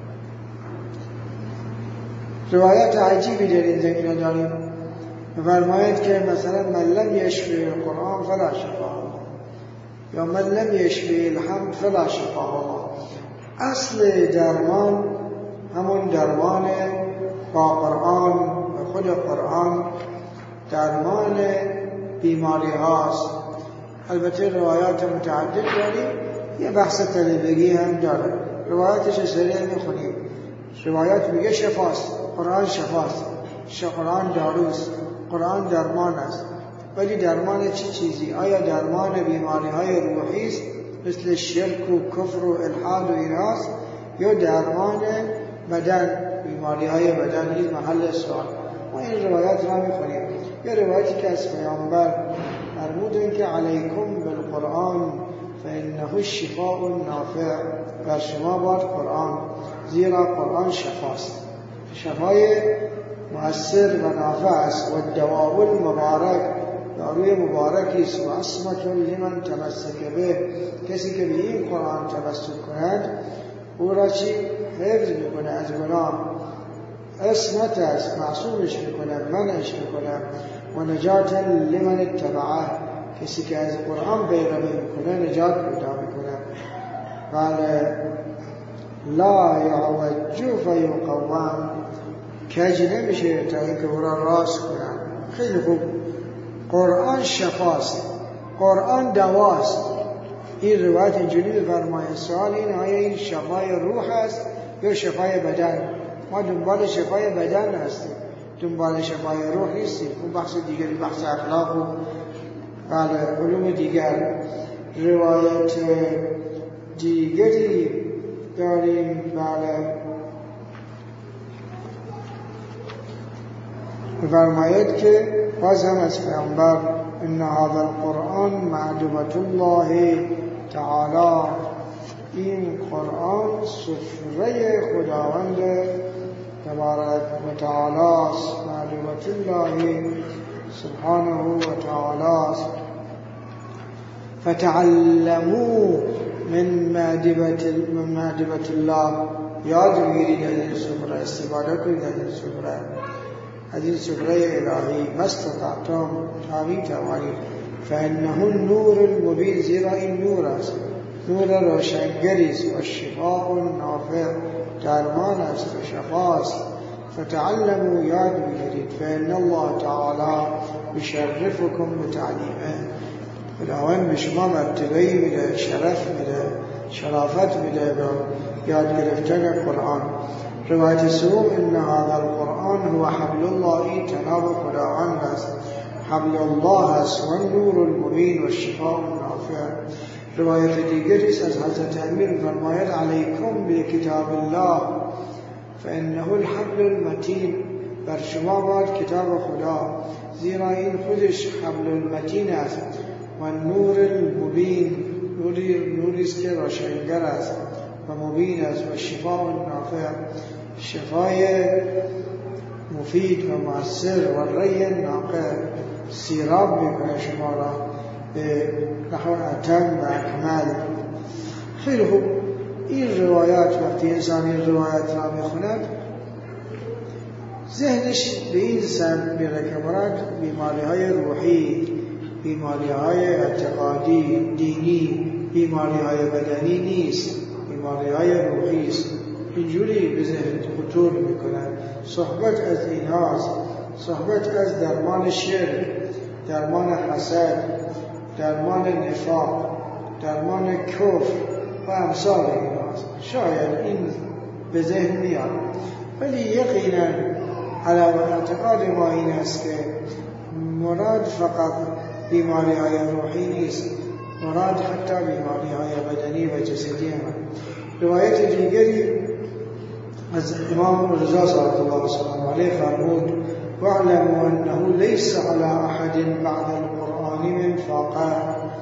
روایت عجیبی در این زمینه داریم. فرماید که مثلا من لم یشفی القرآن فلا شفاء یا من لم یشفی الحمد فلا شفاء. اصل درمان همون درمان با قرآن و خود قرآن درمان بیماری هاست. البته روایات متعدد داریم. یه بحث طلبگی هم داره. روایاتش سریع میخونیم. روایات میگه شفاست، قرآن شفاست، قرآن داروست، قرآن درمان است. ولی درمان چه چیزی؟ آیا درمان بیماری های روحی است مثل شرک و کفر و الحاد و ایناست، یا درمان بدن، بیماری های بدن؟ این محل سوال. ما این روایات را میخونیم. یه روایتی که از پیامبر فرمودن که علیکم بالقرآن فانه الشفاء النافع. بر شما باد قرآن، زیرا قرآن شفاست، شفای مؤثر و نافع است. و دواء المبارک، داروی مبارکی است. و عصمت لمن تمسک به، کسی که به این قرآن تمسک کند او را چی؟ حفظ میکنه از گناه، عصمت است، معصومش میکنه، منعش میکنه. و نجات لمن اتبعه، کسی که از قرآن پیروی میکنه نجات پیدا میکنه. ولی لا یعوج فیقوم، کج نمیشه تا اینکه او را راست کنن. خیلی خوب. قرآن شفاست، قرآن دواست. این روایت اینجوری بفرمایید. سوال این آیا این شفای روح است یا شفای بدن؟ ما دنبال شفای بدن هستیم، دنبال شفای روح نیستیم. اون بحث دیگری، بحث اخلاق و بله علوم دیگر. روایت دیگری داریم. بله فرماید که باز هم از پیامبر ان هذا القرآن معدومة الله تعالی، این قرآن سفره خداوند تبارک و تعالی است. معدومة الله سبحانه و تعالی است. فتعلموا من مادبة من مادبة الله، یاد بگیرید از این سفره، استفاده کنید از این سفره، از این سفره الهی. مستطعتم، تا می توانید. فانه النور المبین، زیرا این نور است، نور روشنگری است، و شفاء نافع، درمان است و شفاست. فتعلموا، یاد بگیرید. فان الله تعالی یشرفکم بتعلیمه، خداوند به شما مرتبه‌ای میده، شرف میده، شرافت میده به یاد گرفتن قرآن. روایت سوم ان هذا القرآن هو حبل الله، این تناب خداوند است، حبل الله است، و نور المبین و شفاء نافع. روایت دیگری است از حضرت امیر فرماید علیکم بکتاب الله فانه الحبل المتین، بر شما باد کتاب خدا، زیرا این خودش حبل المتین است، و نور المبین، نوری نوری است که روشنگر است و مبین است، و شفاء نافع، شفای مفید و مؤثر، و ری ناقع، سیراب میکنه شما را به نحو اتم و اکمل. خیلی خوب، این روایات وقتی انسان این روایات را میخوند ذهنش به این سمت میره که مراد بیماری های روحی، بیماری های اعتقادی دینی، بیماری های بدنی نیست، بیماری های روحی است. اینجوری به ذهن خطور میکنه. صحبت از اینهاست، صحبت از درمان شرک، درمان حسد، درمان نفاق، درمان کفر و امثال اینهاست. شاید این به ذهن میاد، ولی یقینا علامت اعتقاد ما این است که مراد فقط بیماری های روحی نیست، مراد حتی بیماری های بدنی و جسدی هم. روایت دیگری از امام رضا صلی الله علیه و فرمود واعلموا انه لیس علی احد بعد القرآن من فاقه،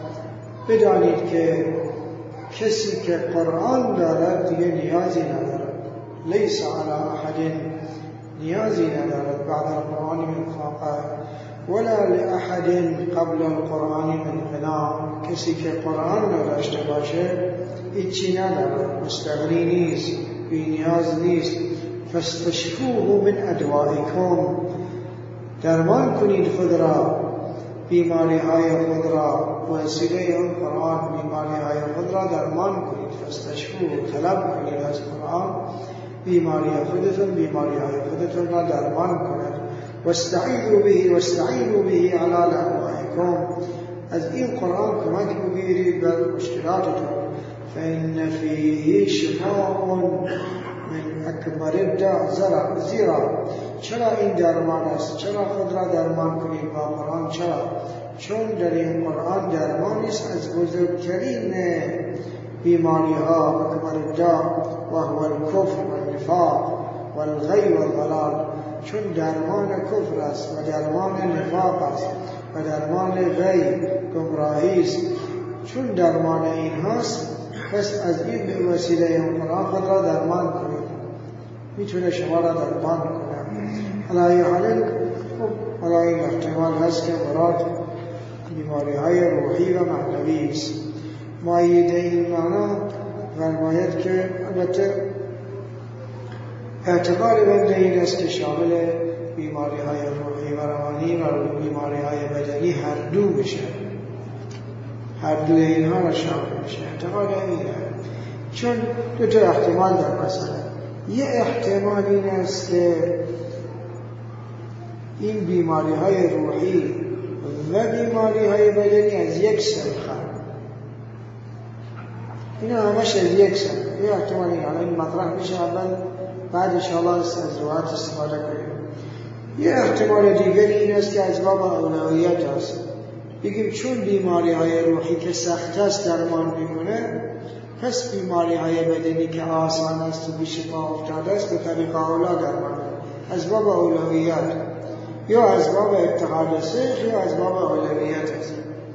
بدانید که کسی که قرآن دارد دیگه نیازی ندارد. لیس علی احد، نیازی ندارد بعد القرآن من فاقه، ولا لأحد قبل القرآن من غنا، کسی که قرآن نداشته باشه هیچی ندارد، مستغنی نیست، بی نیاز نیست. فاستشفوه من ادوائکم، درمان کنید خود را، بیماری های خود را وسیله اون قرآن، بیماری های خود را درمان کنید. فاستشفوه، طلب کنید از قرآن بیماری خودتون، بیماری های خودتون را درمان کنید. واستعیذوا به، واستعینوا به علی لهوائکم، از این قرآن کمک بگیرید بر مشکلاتتون. فإن فیه شفاء من اکبر الداء، زیرا چرا این درمان است؟ چرا خود را درمان کنید با قرآن؟ چرا؟ چون در این قرآن درمانی است از بزرگترین بیماری ها، اکبر الداء و هو الکفر و النفاق و الغی و الضلال، چون درمان کفر است و درمان نفاق است و درمان غی، گمراهی است. چون درمان این هست، پس از این به وسیله این قرآن خود را درمان کنید، میتونه شما را درمان کنه. علایه حالا حالا این احتمال هست که مراد بیماری های روحی و معنوی است. مؤید این معنا فرماید که البته اعتقاد بنده این است که شامل بیماری های روحی و روانی و بیماری های بدنی هر دو بشه، هر دو اینها را شامل بشه. اعتقاد اینه، چون دو تا احتمال در مسئله. یه احتمال این است که این بیماری های روحی و بیماری های بدنی از یک سنخن، اینا همش از یک سن. یه احتمال این الان مطرح میشه، اول بعد انشاءالله از روایت استفاده کنیم. یه احتمال دیگری این است که از باب اولویت است، بگیم چون بیماری های روحی که سخت است درمان میکنه، پس بیماری های بدنی که آسان است و بیش پا افتاده است به طریق اولا درمان، از باب اولویت، یا از باب اتحاد سیخ یا از باب اولویت است.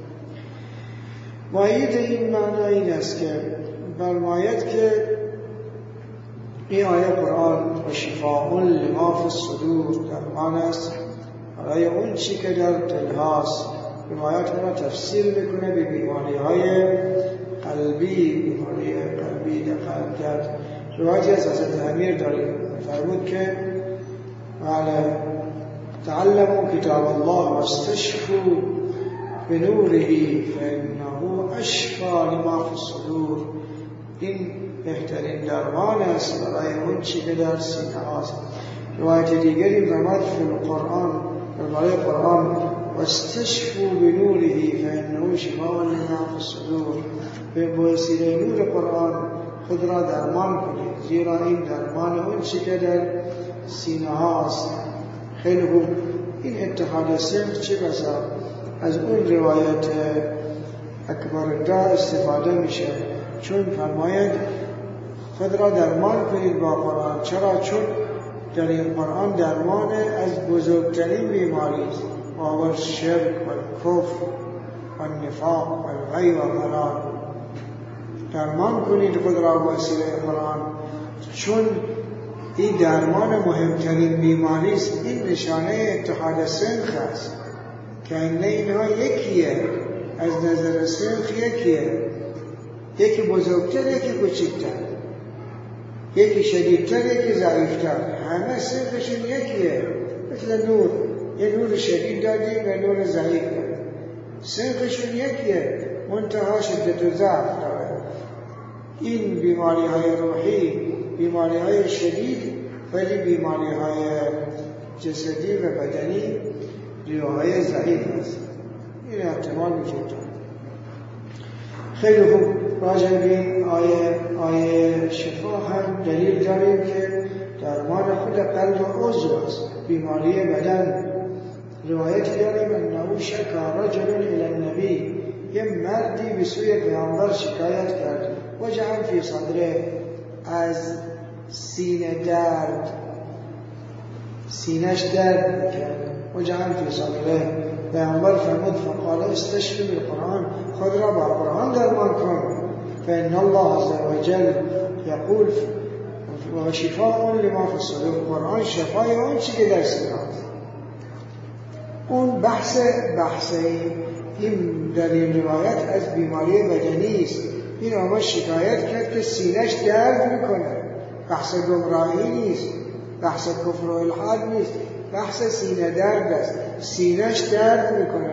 مؤید این معنی این است که فرماید که این آیه قرآن و شفاء لما فی الصدور درمان است برای اون چی که در دلهاست. روایات را تفسیر میکنه به بیماری های قلبی، بیماری قلبی در قلب کرد. روایتی از حضرت امیر داریم فرمود که تعلموا کتاب الله واستشفوا بنوره فإنه اشفی لما فی الصدور. این بهترین درمان است برای اون چی که در سینه هاست. روایت دیگری فرمود فی القرآن، برای قرآن واستشفوا بنوره فإنه شفاء لما فی الصدور. به وسیله نور قرآن خود را درمان کنید، زیرا این درمان اون چی که در سینه هاست. خیلی خوب. این اتحاد سنخ چه بسا از اون روایت اکبر دا استفاده میشه، چون فرماید خود را درمان کنید با قرآن. چرا؟ چون در این قرآن درمان از بزرگترین بیماری است، و شرک و کفر و نفاق و الغی و ضلال. درمان کنید خود را با وسیله قرآن، چون این درمان مهمترین بیماری است. این نشانه اتحاد سنخ است که اینها یکیه، از نظر سنخ یکیه، یکی بزرگتر یکی کوچکتر، یکی شدیدتر یکی ضعیفتر، همه سنخشون یکیه. مثل نور، یه نور شدید دادیم و نور ضعیف داریم، سنخشون یکیه، منتها شدت و ضعف داره. این بیماری های روحی بیماری های شدید، ولی بیماری های جسدی و بدنی نیروهای ضعیف است. این احتمال وجود دارد. خیلی خوب. راجع به این آیه آیه شفا هم دلیل داریم که درمان خود قلب و عضو است، بیماری بدن. روایتی داریم انه شکا رجل الی النبی، یه مردی به سوی پیامبر شکایت کرد، وجعا فی صدره، از سینه درد، سینهش درد میکرد. وجعا فی صدره. پیامبر فرمود فقال استشفی بالقرآن، خود را با قرآن درمان کن. فإن الله عز وجل یقول و شفاء لما فی الصدور. قرآن شفای اون چی که در سینه است. اون بحث بحث این در این روایت از بیماری بدنی است. این آقا شکایت کرد که سینهش درد میکنه. بحث گمراهی نیست، بحث کفر و الحاد نیست، بحث سینه درد است. سینهش درد میکنه.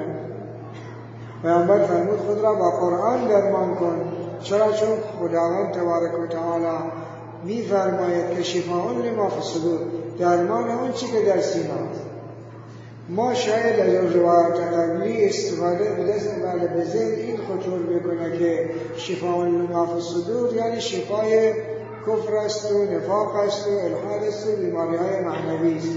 پیامبر فرمود خود را با قرآن درمان کن. چرا؟ چون خداوند تبارک و تعالی میفرماید که شفاء لما فی الصدور، درمان اون چی که در سینه است. ما شاید از روایات قبلی استفاده به دست بله به ذهن این خطور بکنه که شفاء لما فی الصدور یعنی شفای کفر است و نفاق است و الحاد است و بیماری های معنوی است.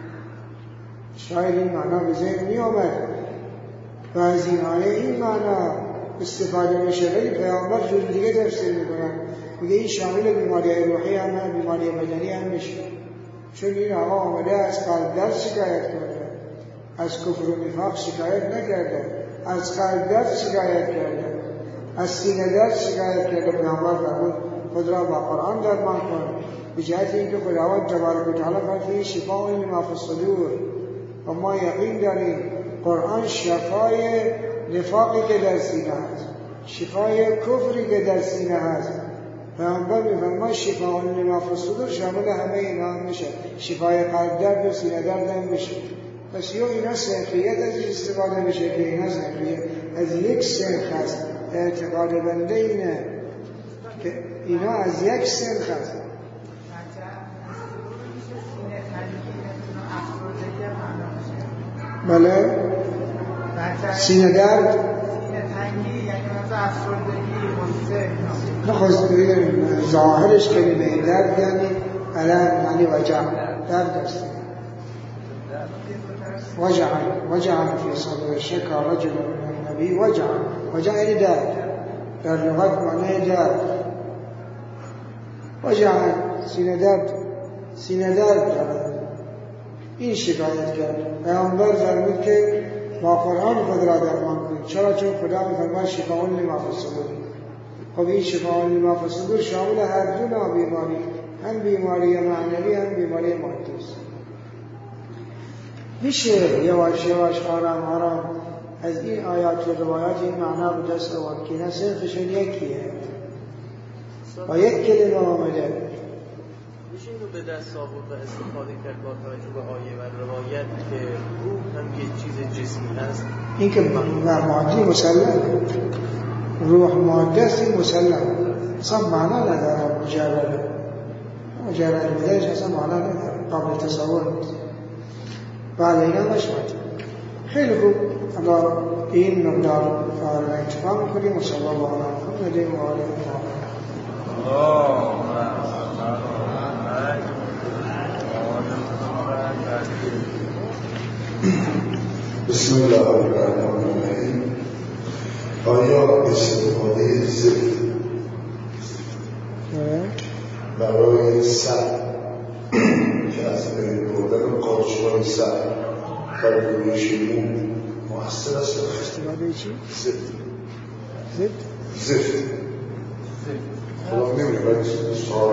شاید این معنا به ذهن می آمد و از این آیه این معنا استفاده میشه، ولی پیامبر جور دیگه تفسیر میکنن، میگه این شامل بیماری روحی هم بیماری بدنی هم میشه. چون این آقا آمده از قلب درد شکایت کرده، از کفر و نفاق شکایت نکرده، از قلب درد شکایت کرده، از سینه درد شکایت کرده. پیامبر فرمود خود را با قرآن درمان کن، به جهت اینکه خداوند تبارک و تعالی فرمود شفاء لما فی الصدور. و ما یقین داریم قرآن شفای نفاقی که در سینه هست، شفای کفری که در سینه هست. پیامبر میفرماید شفاء لما فی الصدور شامل همه اینا میشه، شفای قلب درد و سینه درد هم میشه. پس یا اینا سنخیت ازش استفاده میشه که اینا سنخیت از یک سنخ هست. اعتقاد بنده اینه که اینا از یک سنخ هست. بله سینه درد، سینه تنگی، یعنی مثلا افسردگی، غصه. نخواست بگیم ظاهرش کلمه درد یعنی علم، یعنی وجع، درد است. وجع وجع فی صدر شکا رجل من النبی. وجع وجع یعنی درد، در لغت معنی درد. وجع سینه درد، سینه درد دارد. این شکایت کرد. پیامبر فرمود که با قرآن خود را درمان کنید. چرا؟ چون خدا می‌فرماید شفاء لما فی الصدور. خب این شفاء لما فی الصدور شامل هر دو نوع بیماری، هم بیماری معنوی هم بیماری مادی است. میشه یواش یواش آرام آرام از این آیات و روایات این معنا به دست آورد که نه صرفشون یکیه با یک کلمه آمده. میشه اینو به دست آورد و استفاده کرد با توجه به آیه و روایت که روح هم یه چیز جسمی هست این که مادی مسلم روح ماده است این مسلم اصلا معنا نداره مجرد مجرد بودنش اصلا معنا نداره قابل تصور نیست بله این هم اشمت خیلی خوب اما این مقدار فعال انتفاع میکنیم و صلی الله علیه و آله و بسم الله الرحمن الرحیم. آیا استفاده زفت برای سر که از بین بردن قارچ‌های سر برای گویش مو مؤثر است؟ استفاده چی؟ زفت زفت؟ زفت خدا نمی‌دونه ولی سوال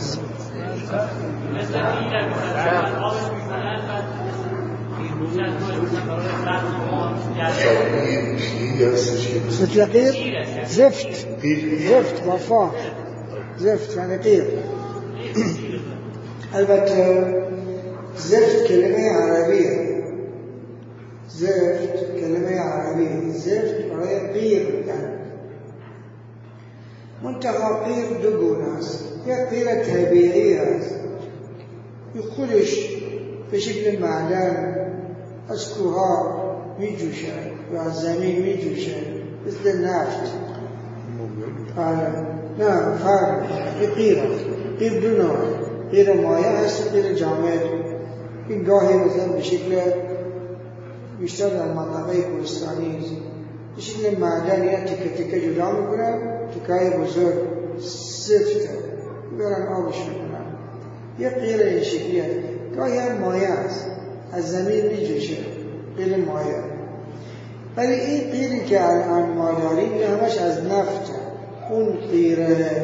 مثل قیر زفت زفت وفا زفت یعنی قیر البته زفت کلمه عربیه زفت کلمه عربیه زفت برای قیر بودن منتها قیر دو گونه است یک قیر طبیعی است این خودش به شکل معدن از کوها می جوشد و از زمین می جوشد مثل نفت نه فرق این قیر است قیر دو نوع قیر مایع هست و قیر جامد این گاهی مثلا به شکل بیشتر در منطقه کوهستانی است به شکل معدن یا تکه تکه جدا میکنن تکای بزرگ سفته برن آبش میکنن یه قیر این شکلی هست گاهی هم مایع است از زمین می جوشه قیر مایع ولی این قیری که الان ما داریم این همش از نفت اون قیر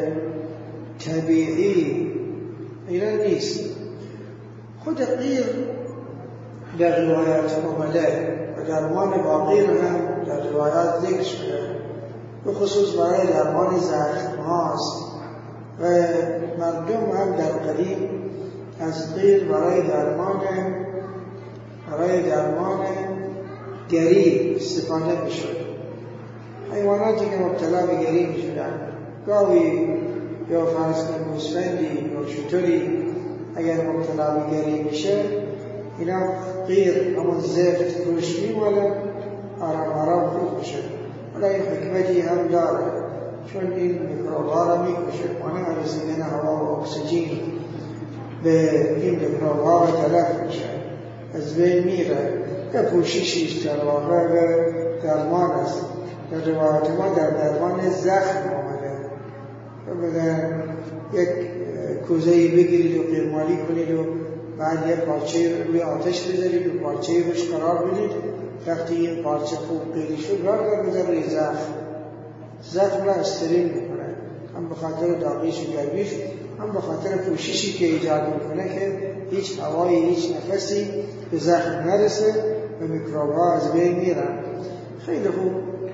طبیعی اینا نیست خود قیر در روایات اومده و درمان با قیر هم در روایات ذکر شده به خصوص برای درمان زخم هاست و مردم هم در قدیم از قیر برای درمان برای درمان گریب استفاده میشد حیواناتی که مبتلا به گریب میشدن گاوی یا فرض کن گوسفندی یا شتری اگر مبتلا به گریب میشه اینا قیر همون زفت روش میمالن آرام آرام خوب میشه ولی این حکمتی هم داره چون این میکروب‌ها را میکشه مانع رسیدن هوا و اکسیژن به این میکروب‌ها تلف میشه از بین میره که پوششیش در واقع به درمان است در روایت ما در درمان زخم آمده بگن یک کوزه‌ای بگیرید و قیرمالی کنید و بعد یک پارچه روی آتش بذارید و پارچه روش قرار بدید وقتی این پارچه خوب قیری شد را بذار روی زخم زخم را استریل میکنه هم به خاطر داغیش و گرمیش هم به خاطر پوششی که ایجاد میکنه که هیچ هوایی هیچ نفسی به زخم نرسه و میکروب‌ها از بین میرن خیلی خوب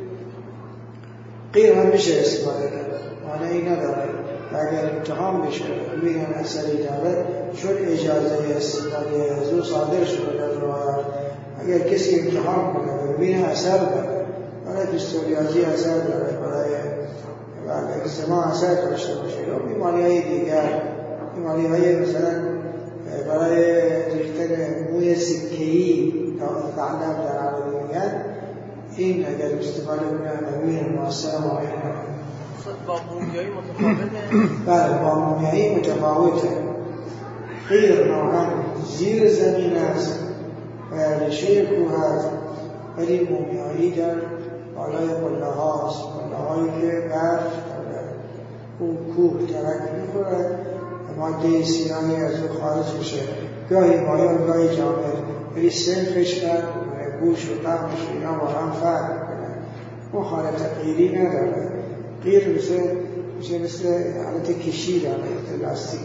قیر هم میشه استفاده کرد معنی نداره و اگر امتحان بشه ببینن اثری داره چون اجازه استفاده از او صادر شده در روایات اگر کسی امتحان کنه و ببینه اثر داره برای پیستولیازی اثر داره برای اکزما اثر داشته باشه یا بیماری‌های دیگر بیماری‌های مثلا برای ریختن موی سکه‌ای تعلم در عربی میگن این اگر استفاده کنه نمیره موثر ماهی کنه با مومیایی متفاوته؟ بله با مومیایی متفاوته غیر نوعا زیر زمین است و ریشه کوه است ولی مومیایی در بالای قله هاست قله هایی که برف اون کوه ترک میخوره ماده سیانی از اون خارج میشه گاهی مایع و گاهی جامد ولی سنفش فرق میکنه گوش و طعمش اینا با هم فرق میکنه اون حالت قیری نداره قیر مثل میشه مثل حالت کشی داره لاستیک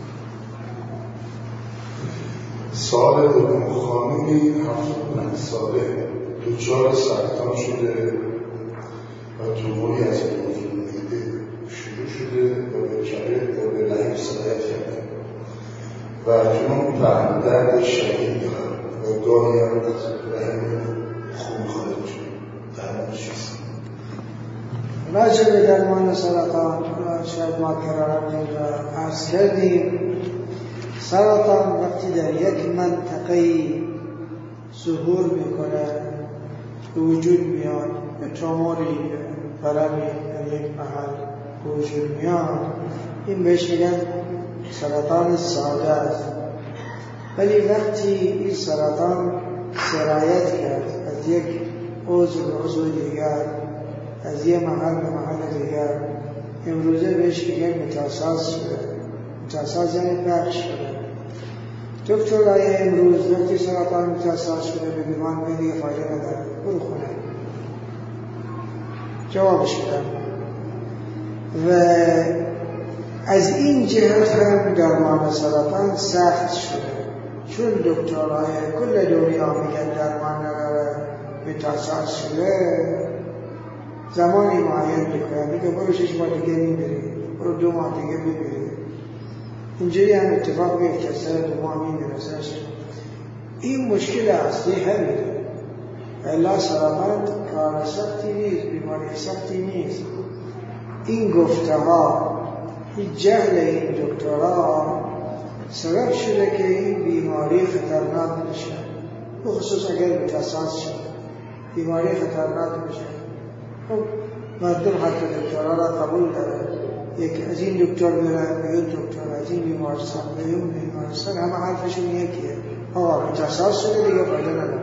سال دوم خانمی هفتاد و پنج ساله دچار سرطان شده و توموری از موضوع میده شروع شده و به کبد و به لحیم سرایت کرده و اکنون پهن درد شدید دارد و و گاهی هم از رحم خون خارج میشه. درمان چیست؟ راجع به درمان سرطان شاید ما کرارم را عرض کردیم. سرطان وقتی در یک منطقه ظهور میکنه به وجود میاد، به توموری ورمی در یک محل به وجود میاد، این بهش میگن سرطان ساده است. ولی وقتی این سرطان سرایت کرد از یک عضو به عضو دیگر، از یک محل به محل دیگر، امروزه بهش میگن متاساس شده. متاساس یعنی بخش شده. دکترای امروز وقتی سرطان متاساس شده به بیمار میگه دیگه فایده نداره، برو خونه. جوابش بدم. و از این جهت هم درمان سرطان سخت شده، چون دکترای کل دنیا میگن درمان نداره، متاساس شده، زمانی معین میکنه، میگه برو شش ماه دیگه میمیری، برو دو ماه دیگه میمیری. اینجوری هم اتفاق میفته، سر دو ماه میمیرسش. این مشکل اصلی همینه. الا سرطان کار سختی نیست، بیماری سختی نیست. این گفته ها، این جهل این دکترها سبب شده که این بیماری خطرناک بشه، بخصوص اگر متاساس شد بیماری خطرناک بشه. خب مردم حتی دکترها را قبول داره، یک از این دکتر میره به اون دکتر، از این بیمارستان به اون بیمارستان، همه حرفشون یکیه، آقا متاساس شده دیگه فایده نداره.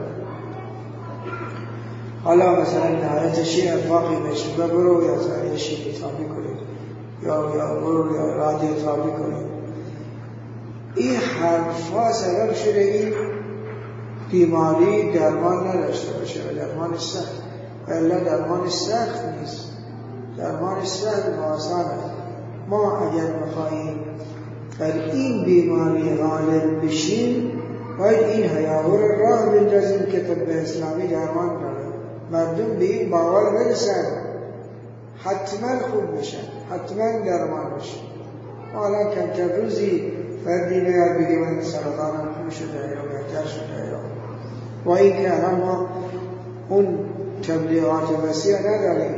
حالا مثلا نهایتش یه اتفاقی بشه، برو یا زنی شیمی تابی کنید یا یا برو یا رادیو تابی کنید. این حرفا سبب شده این بیماری درمان نداشته باشه و درمان سخت. و الا درمان سخت نیست، درمان سخت و آسان است. ما اگر بخواهیم بر این بیماری غالب بشیم، باید این حیاور راه بندازیم که طب اسلامی درمان داره. مردم به این باور برسن، حتما خوب بشن، حتما درمان بشن. حالا کمتر روزی فردی میاد بگه من سرطانم خوب شده یا بهتر شده یا و این که الان ما اون تبلیغات وسیع نداریم،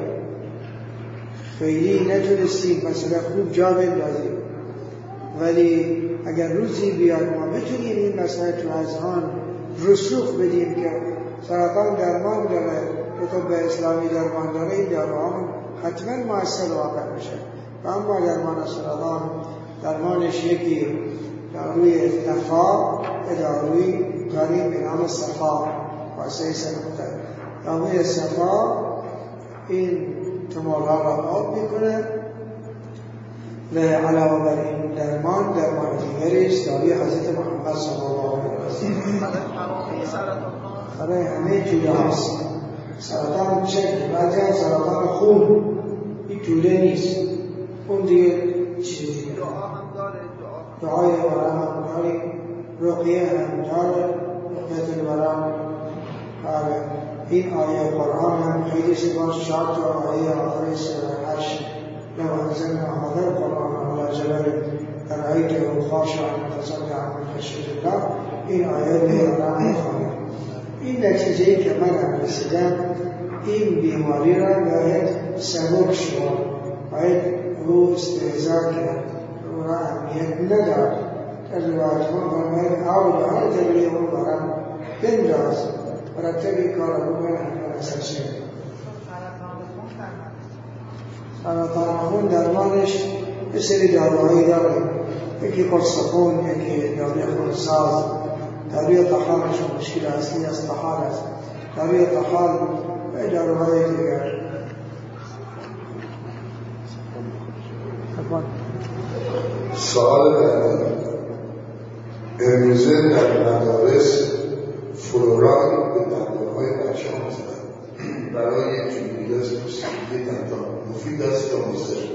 خیلی نتونستیم مثلا خوب جا بندازیم. ولی اگر روزی بیاد ما بتونیم این مسئله تو اذهان رسوخ بدیم که سرطان درمان داره، که طب اسلامی درمان داره، این داروها حتما مؤثر واقع میشه. و اما درمان سرطان درمانش یکی داروی نفا، داروی داریم به نام صفا، واسه سرطان داروی صفا این تمورها را آب میکنه. و علاوه بر این درمان درمان دیگری است داروی حضرت محمد صلی الله علیه و سلم برای همه جوره هست. سرطان شکل بعضی هم سرطان خون، این جوره نیست، اون دیگه چیزی دعای برام هم داریم، رقیه هم داره، رقیت الورام. این آیه قرآن هم خیلی سباش چهار تا آیه آخر سوره هشت، لو انزلنا هذا القرآن على جبل لرأيته خاشعا متصدعا من خشية الله. این آیه قرآن میخوانیم. این نتیجه‌ای که من هم رسیدم، این بیماری را باید سبک شد، باید رو استهزا کرد، رو را اهمیت نداد. در روایت ما فرماید عود هر تبلیغ رو برام بنداز، مرتبی کار رو باید همه رسد شد. سرطان خون درمانش یه سری داروهایی داره، یکی قرصخون، یکی داروی خونساز. داروی طحالش مشکل اصلی از طحال است. داروی طحال و داروهای دیگر. سوال بعدی، امروزه در مدارس فلوران به دندانهای بچه ها میزنن برای جوری دست پوسیدگی دندان. مفید است یا مضر؟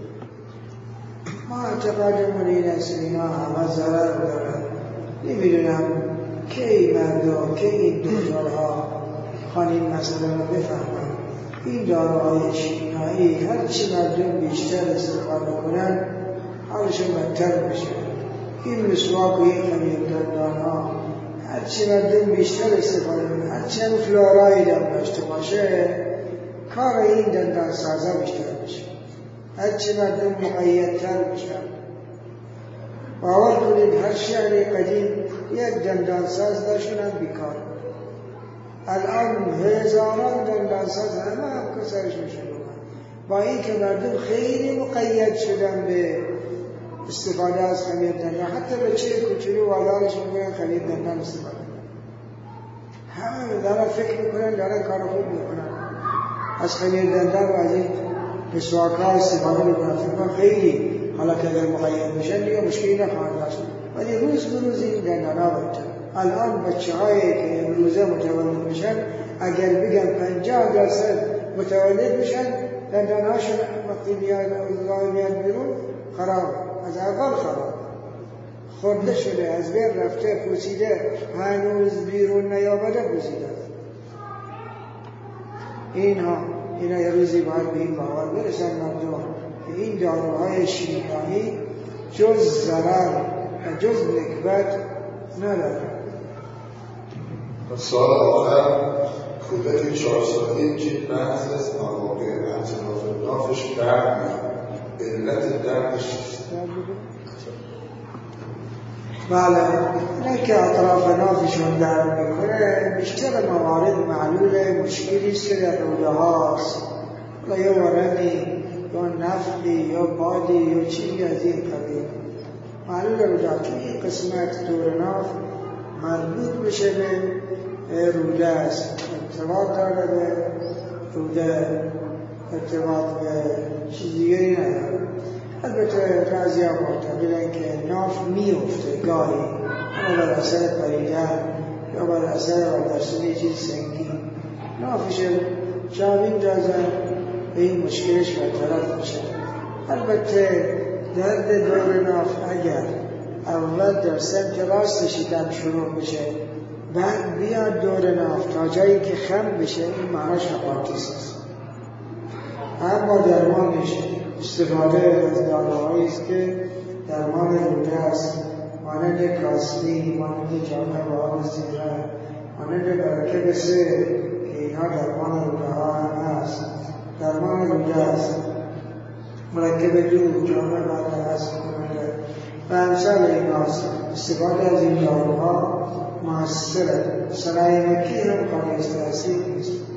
ما اعتقادمون این است اینا همه ضرر دارن. نمیدونم کی مردم، کی این دکترها خان این مسئله رو بفهمن. این داروهای شیمیایی هرچی مردم بیشتر استفاده کنن حالشون بدتر بشه. این مسواک و این خمیر دندان ها هرچی مردم بیشتر استفاده کنه، هرچی هم فلوراید هم داشته باشه کار این دندان سازا بیشتر میشه. هرچی مردم مقیدتر میشن. باور کنید هر شهر قدیم یک دندان ساز داشتن بیکار. الان هزاران دندان ساز همه هم کسرش میشن. با این که مردم خیلی مقید شدن به استفاده از خمیر دندان، حتی بچه کوچولی وادارش میکنن خمیر دندان استفاده کنن. همه دارن فکر میکنن دارن کار خوب میکنن، از خمیر دندان و از این مسواک ها استفاده میکنن. خیلی حالا که اگر مقید میشن دیگه مشکلی نخواهد داشت، ولی روز به روز این دندان ها بهتر. الان بچه هایی که امروزه متولد میشن اگر بگن پنجاه درصد متولد میشن دندان هاشون وقتی میاد میاد بیرون خراب، از اول خراب، خورده شده، از بین رفته، پوسیده، هنوز بیرون نیامده پوسیده. اینها اینا یه روزی باید به این باور برسن مردم که این داروهای شیمیایی جز ضرر و جز نکبت نداره. سال آخر کودک چهار ساله که بعضی از مواقع اطراف نافش درد میکنه، علت دردش چیست؟ بله، نه که اطراف نافشون درد میکنه، بیشتر موارد معلول مشکلی است که در روده هاست، یا ورمی یا نفخی یا بادی یا چیزی از این قبیل. معلول روده ها که این قسمت دور ناف مربوط بشه به روده است، ارتباط داره به روده، ارتباط به چیز دیگری نداره. البته بعضی ها معتقدن که ناف میفته گاهی، اما بر اثر پریدن یا بر اثر برداشتن یه چیز سنگین نافش جاوید دازن به این مشکلش برطرف میشه. البته درد دور ناف اگر اول در سمت راستش دم شروع بشه بعد بیاد دور ناف تا جایی که خم بشه، این معناش هپاتیس است. اما درمانش استفاده از داروهایی است که درمان روده است، مانند کاسپین، مانند جامعه و آب زیره، مانند برکه سه که اینها درمان روده ها هم هست. درمان روده است، مرکب دو، جامعه بعد هست کننده و امثال این هاست. استفاده از این داروها موثره. صنایع مکی هم قابل استرسی نیست.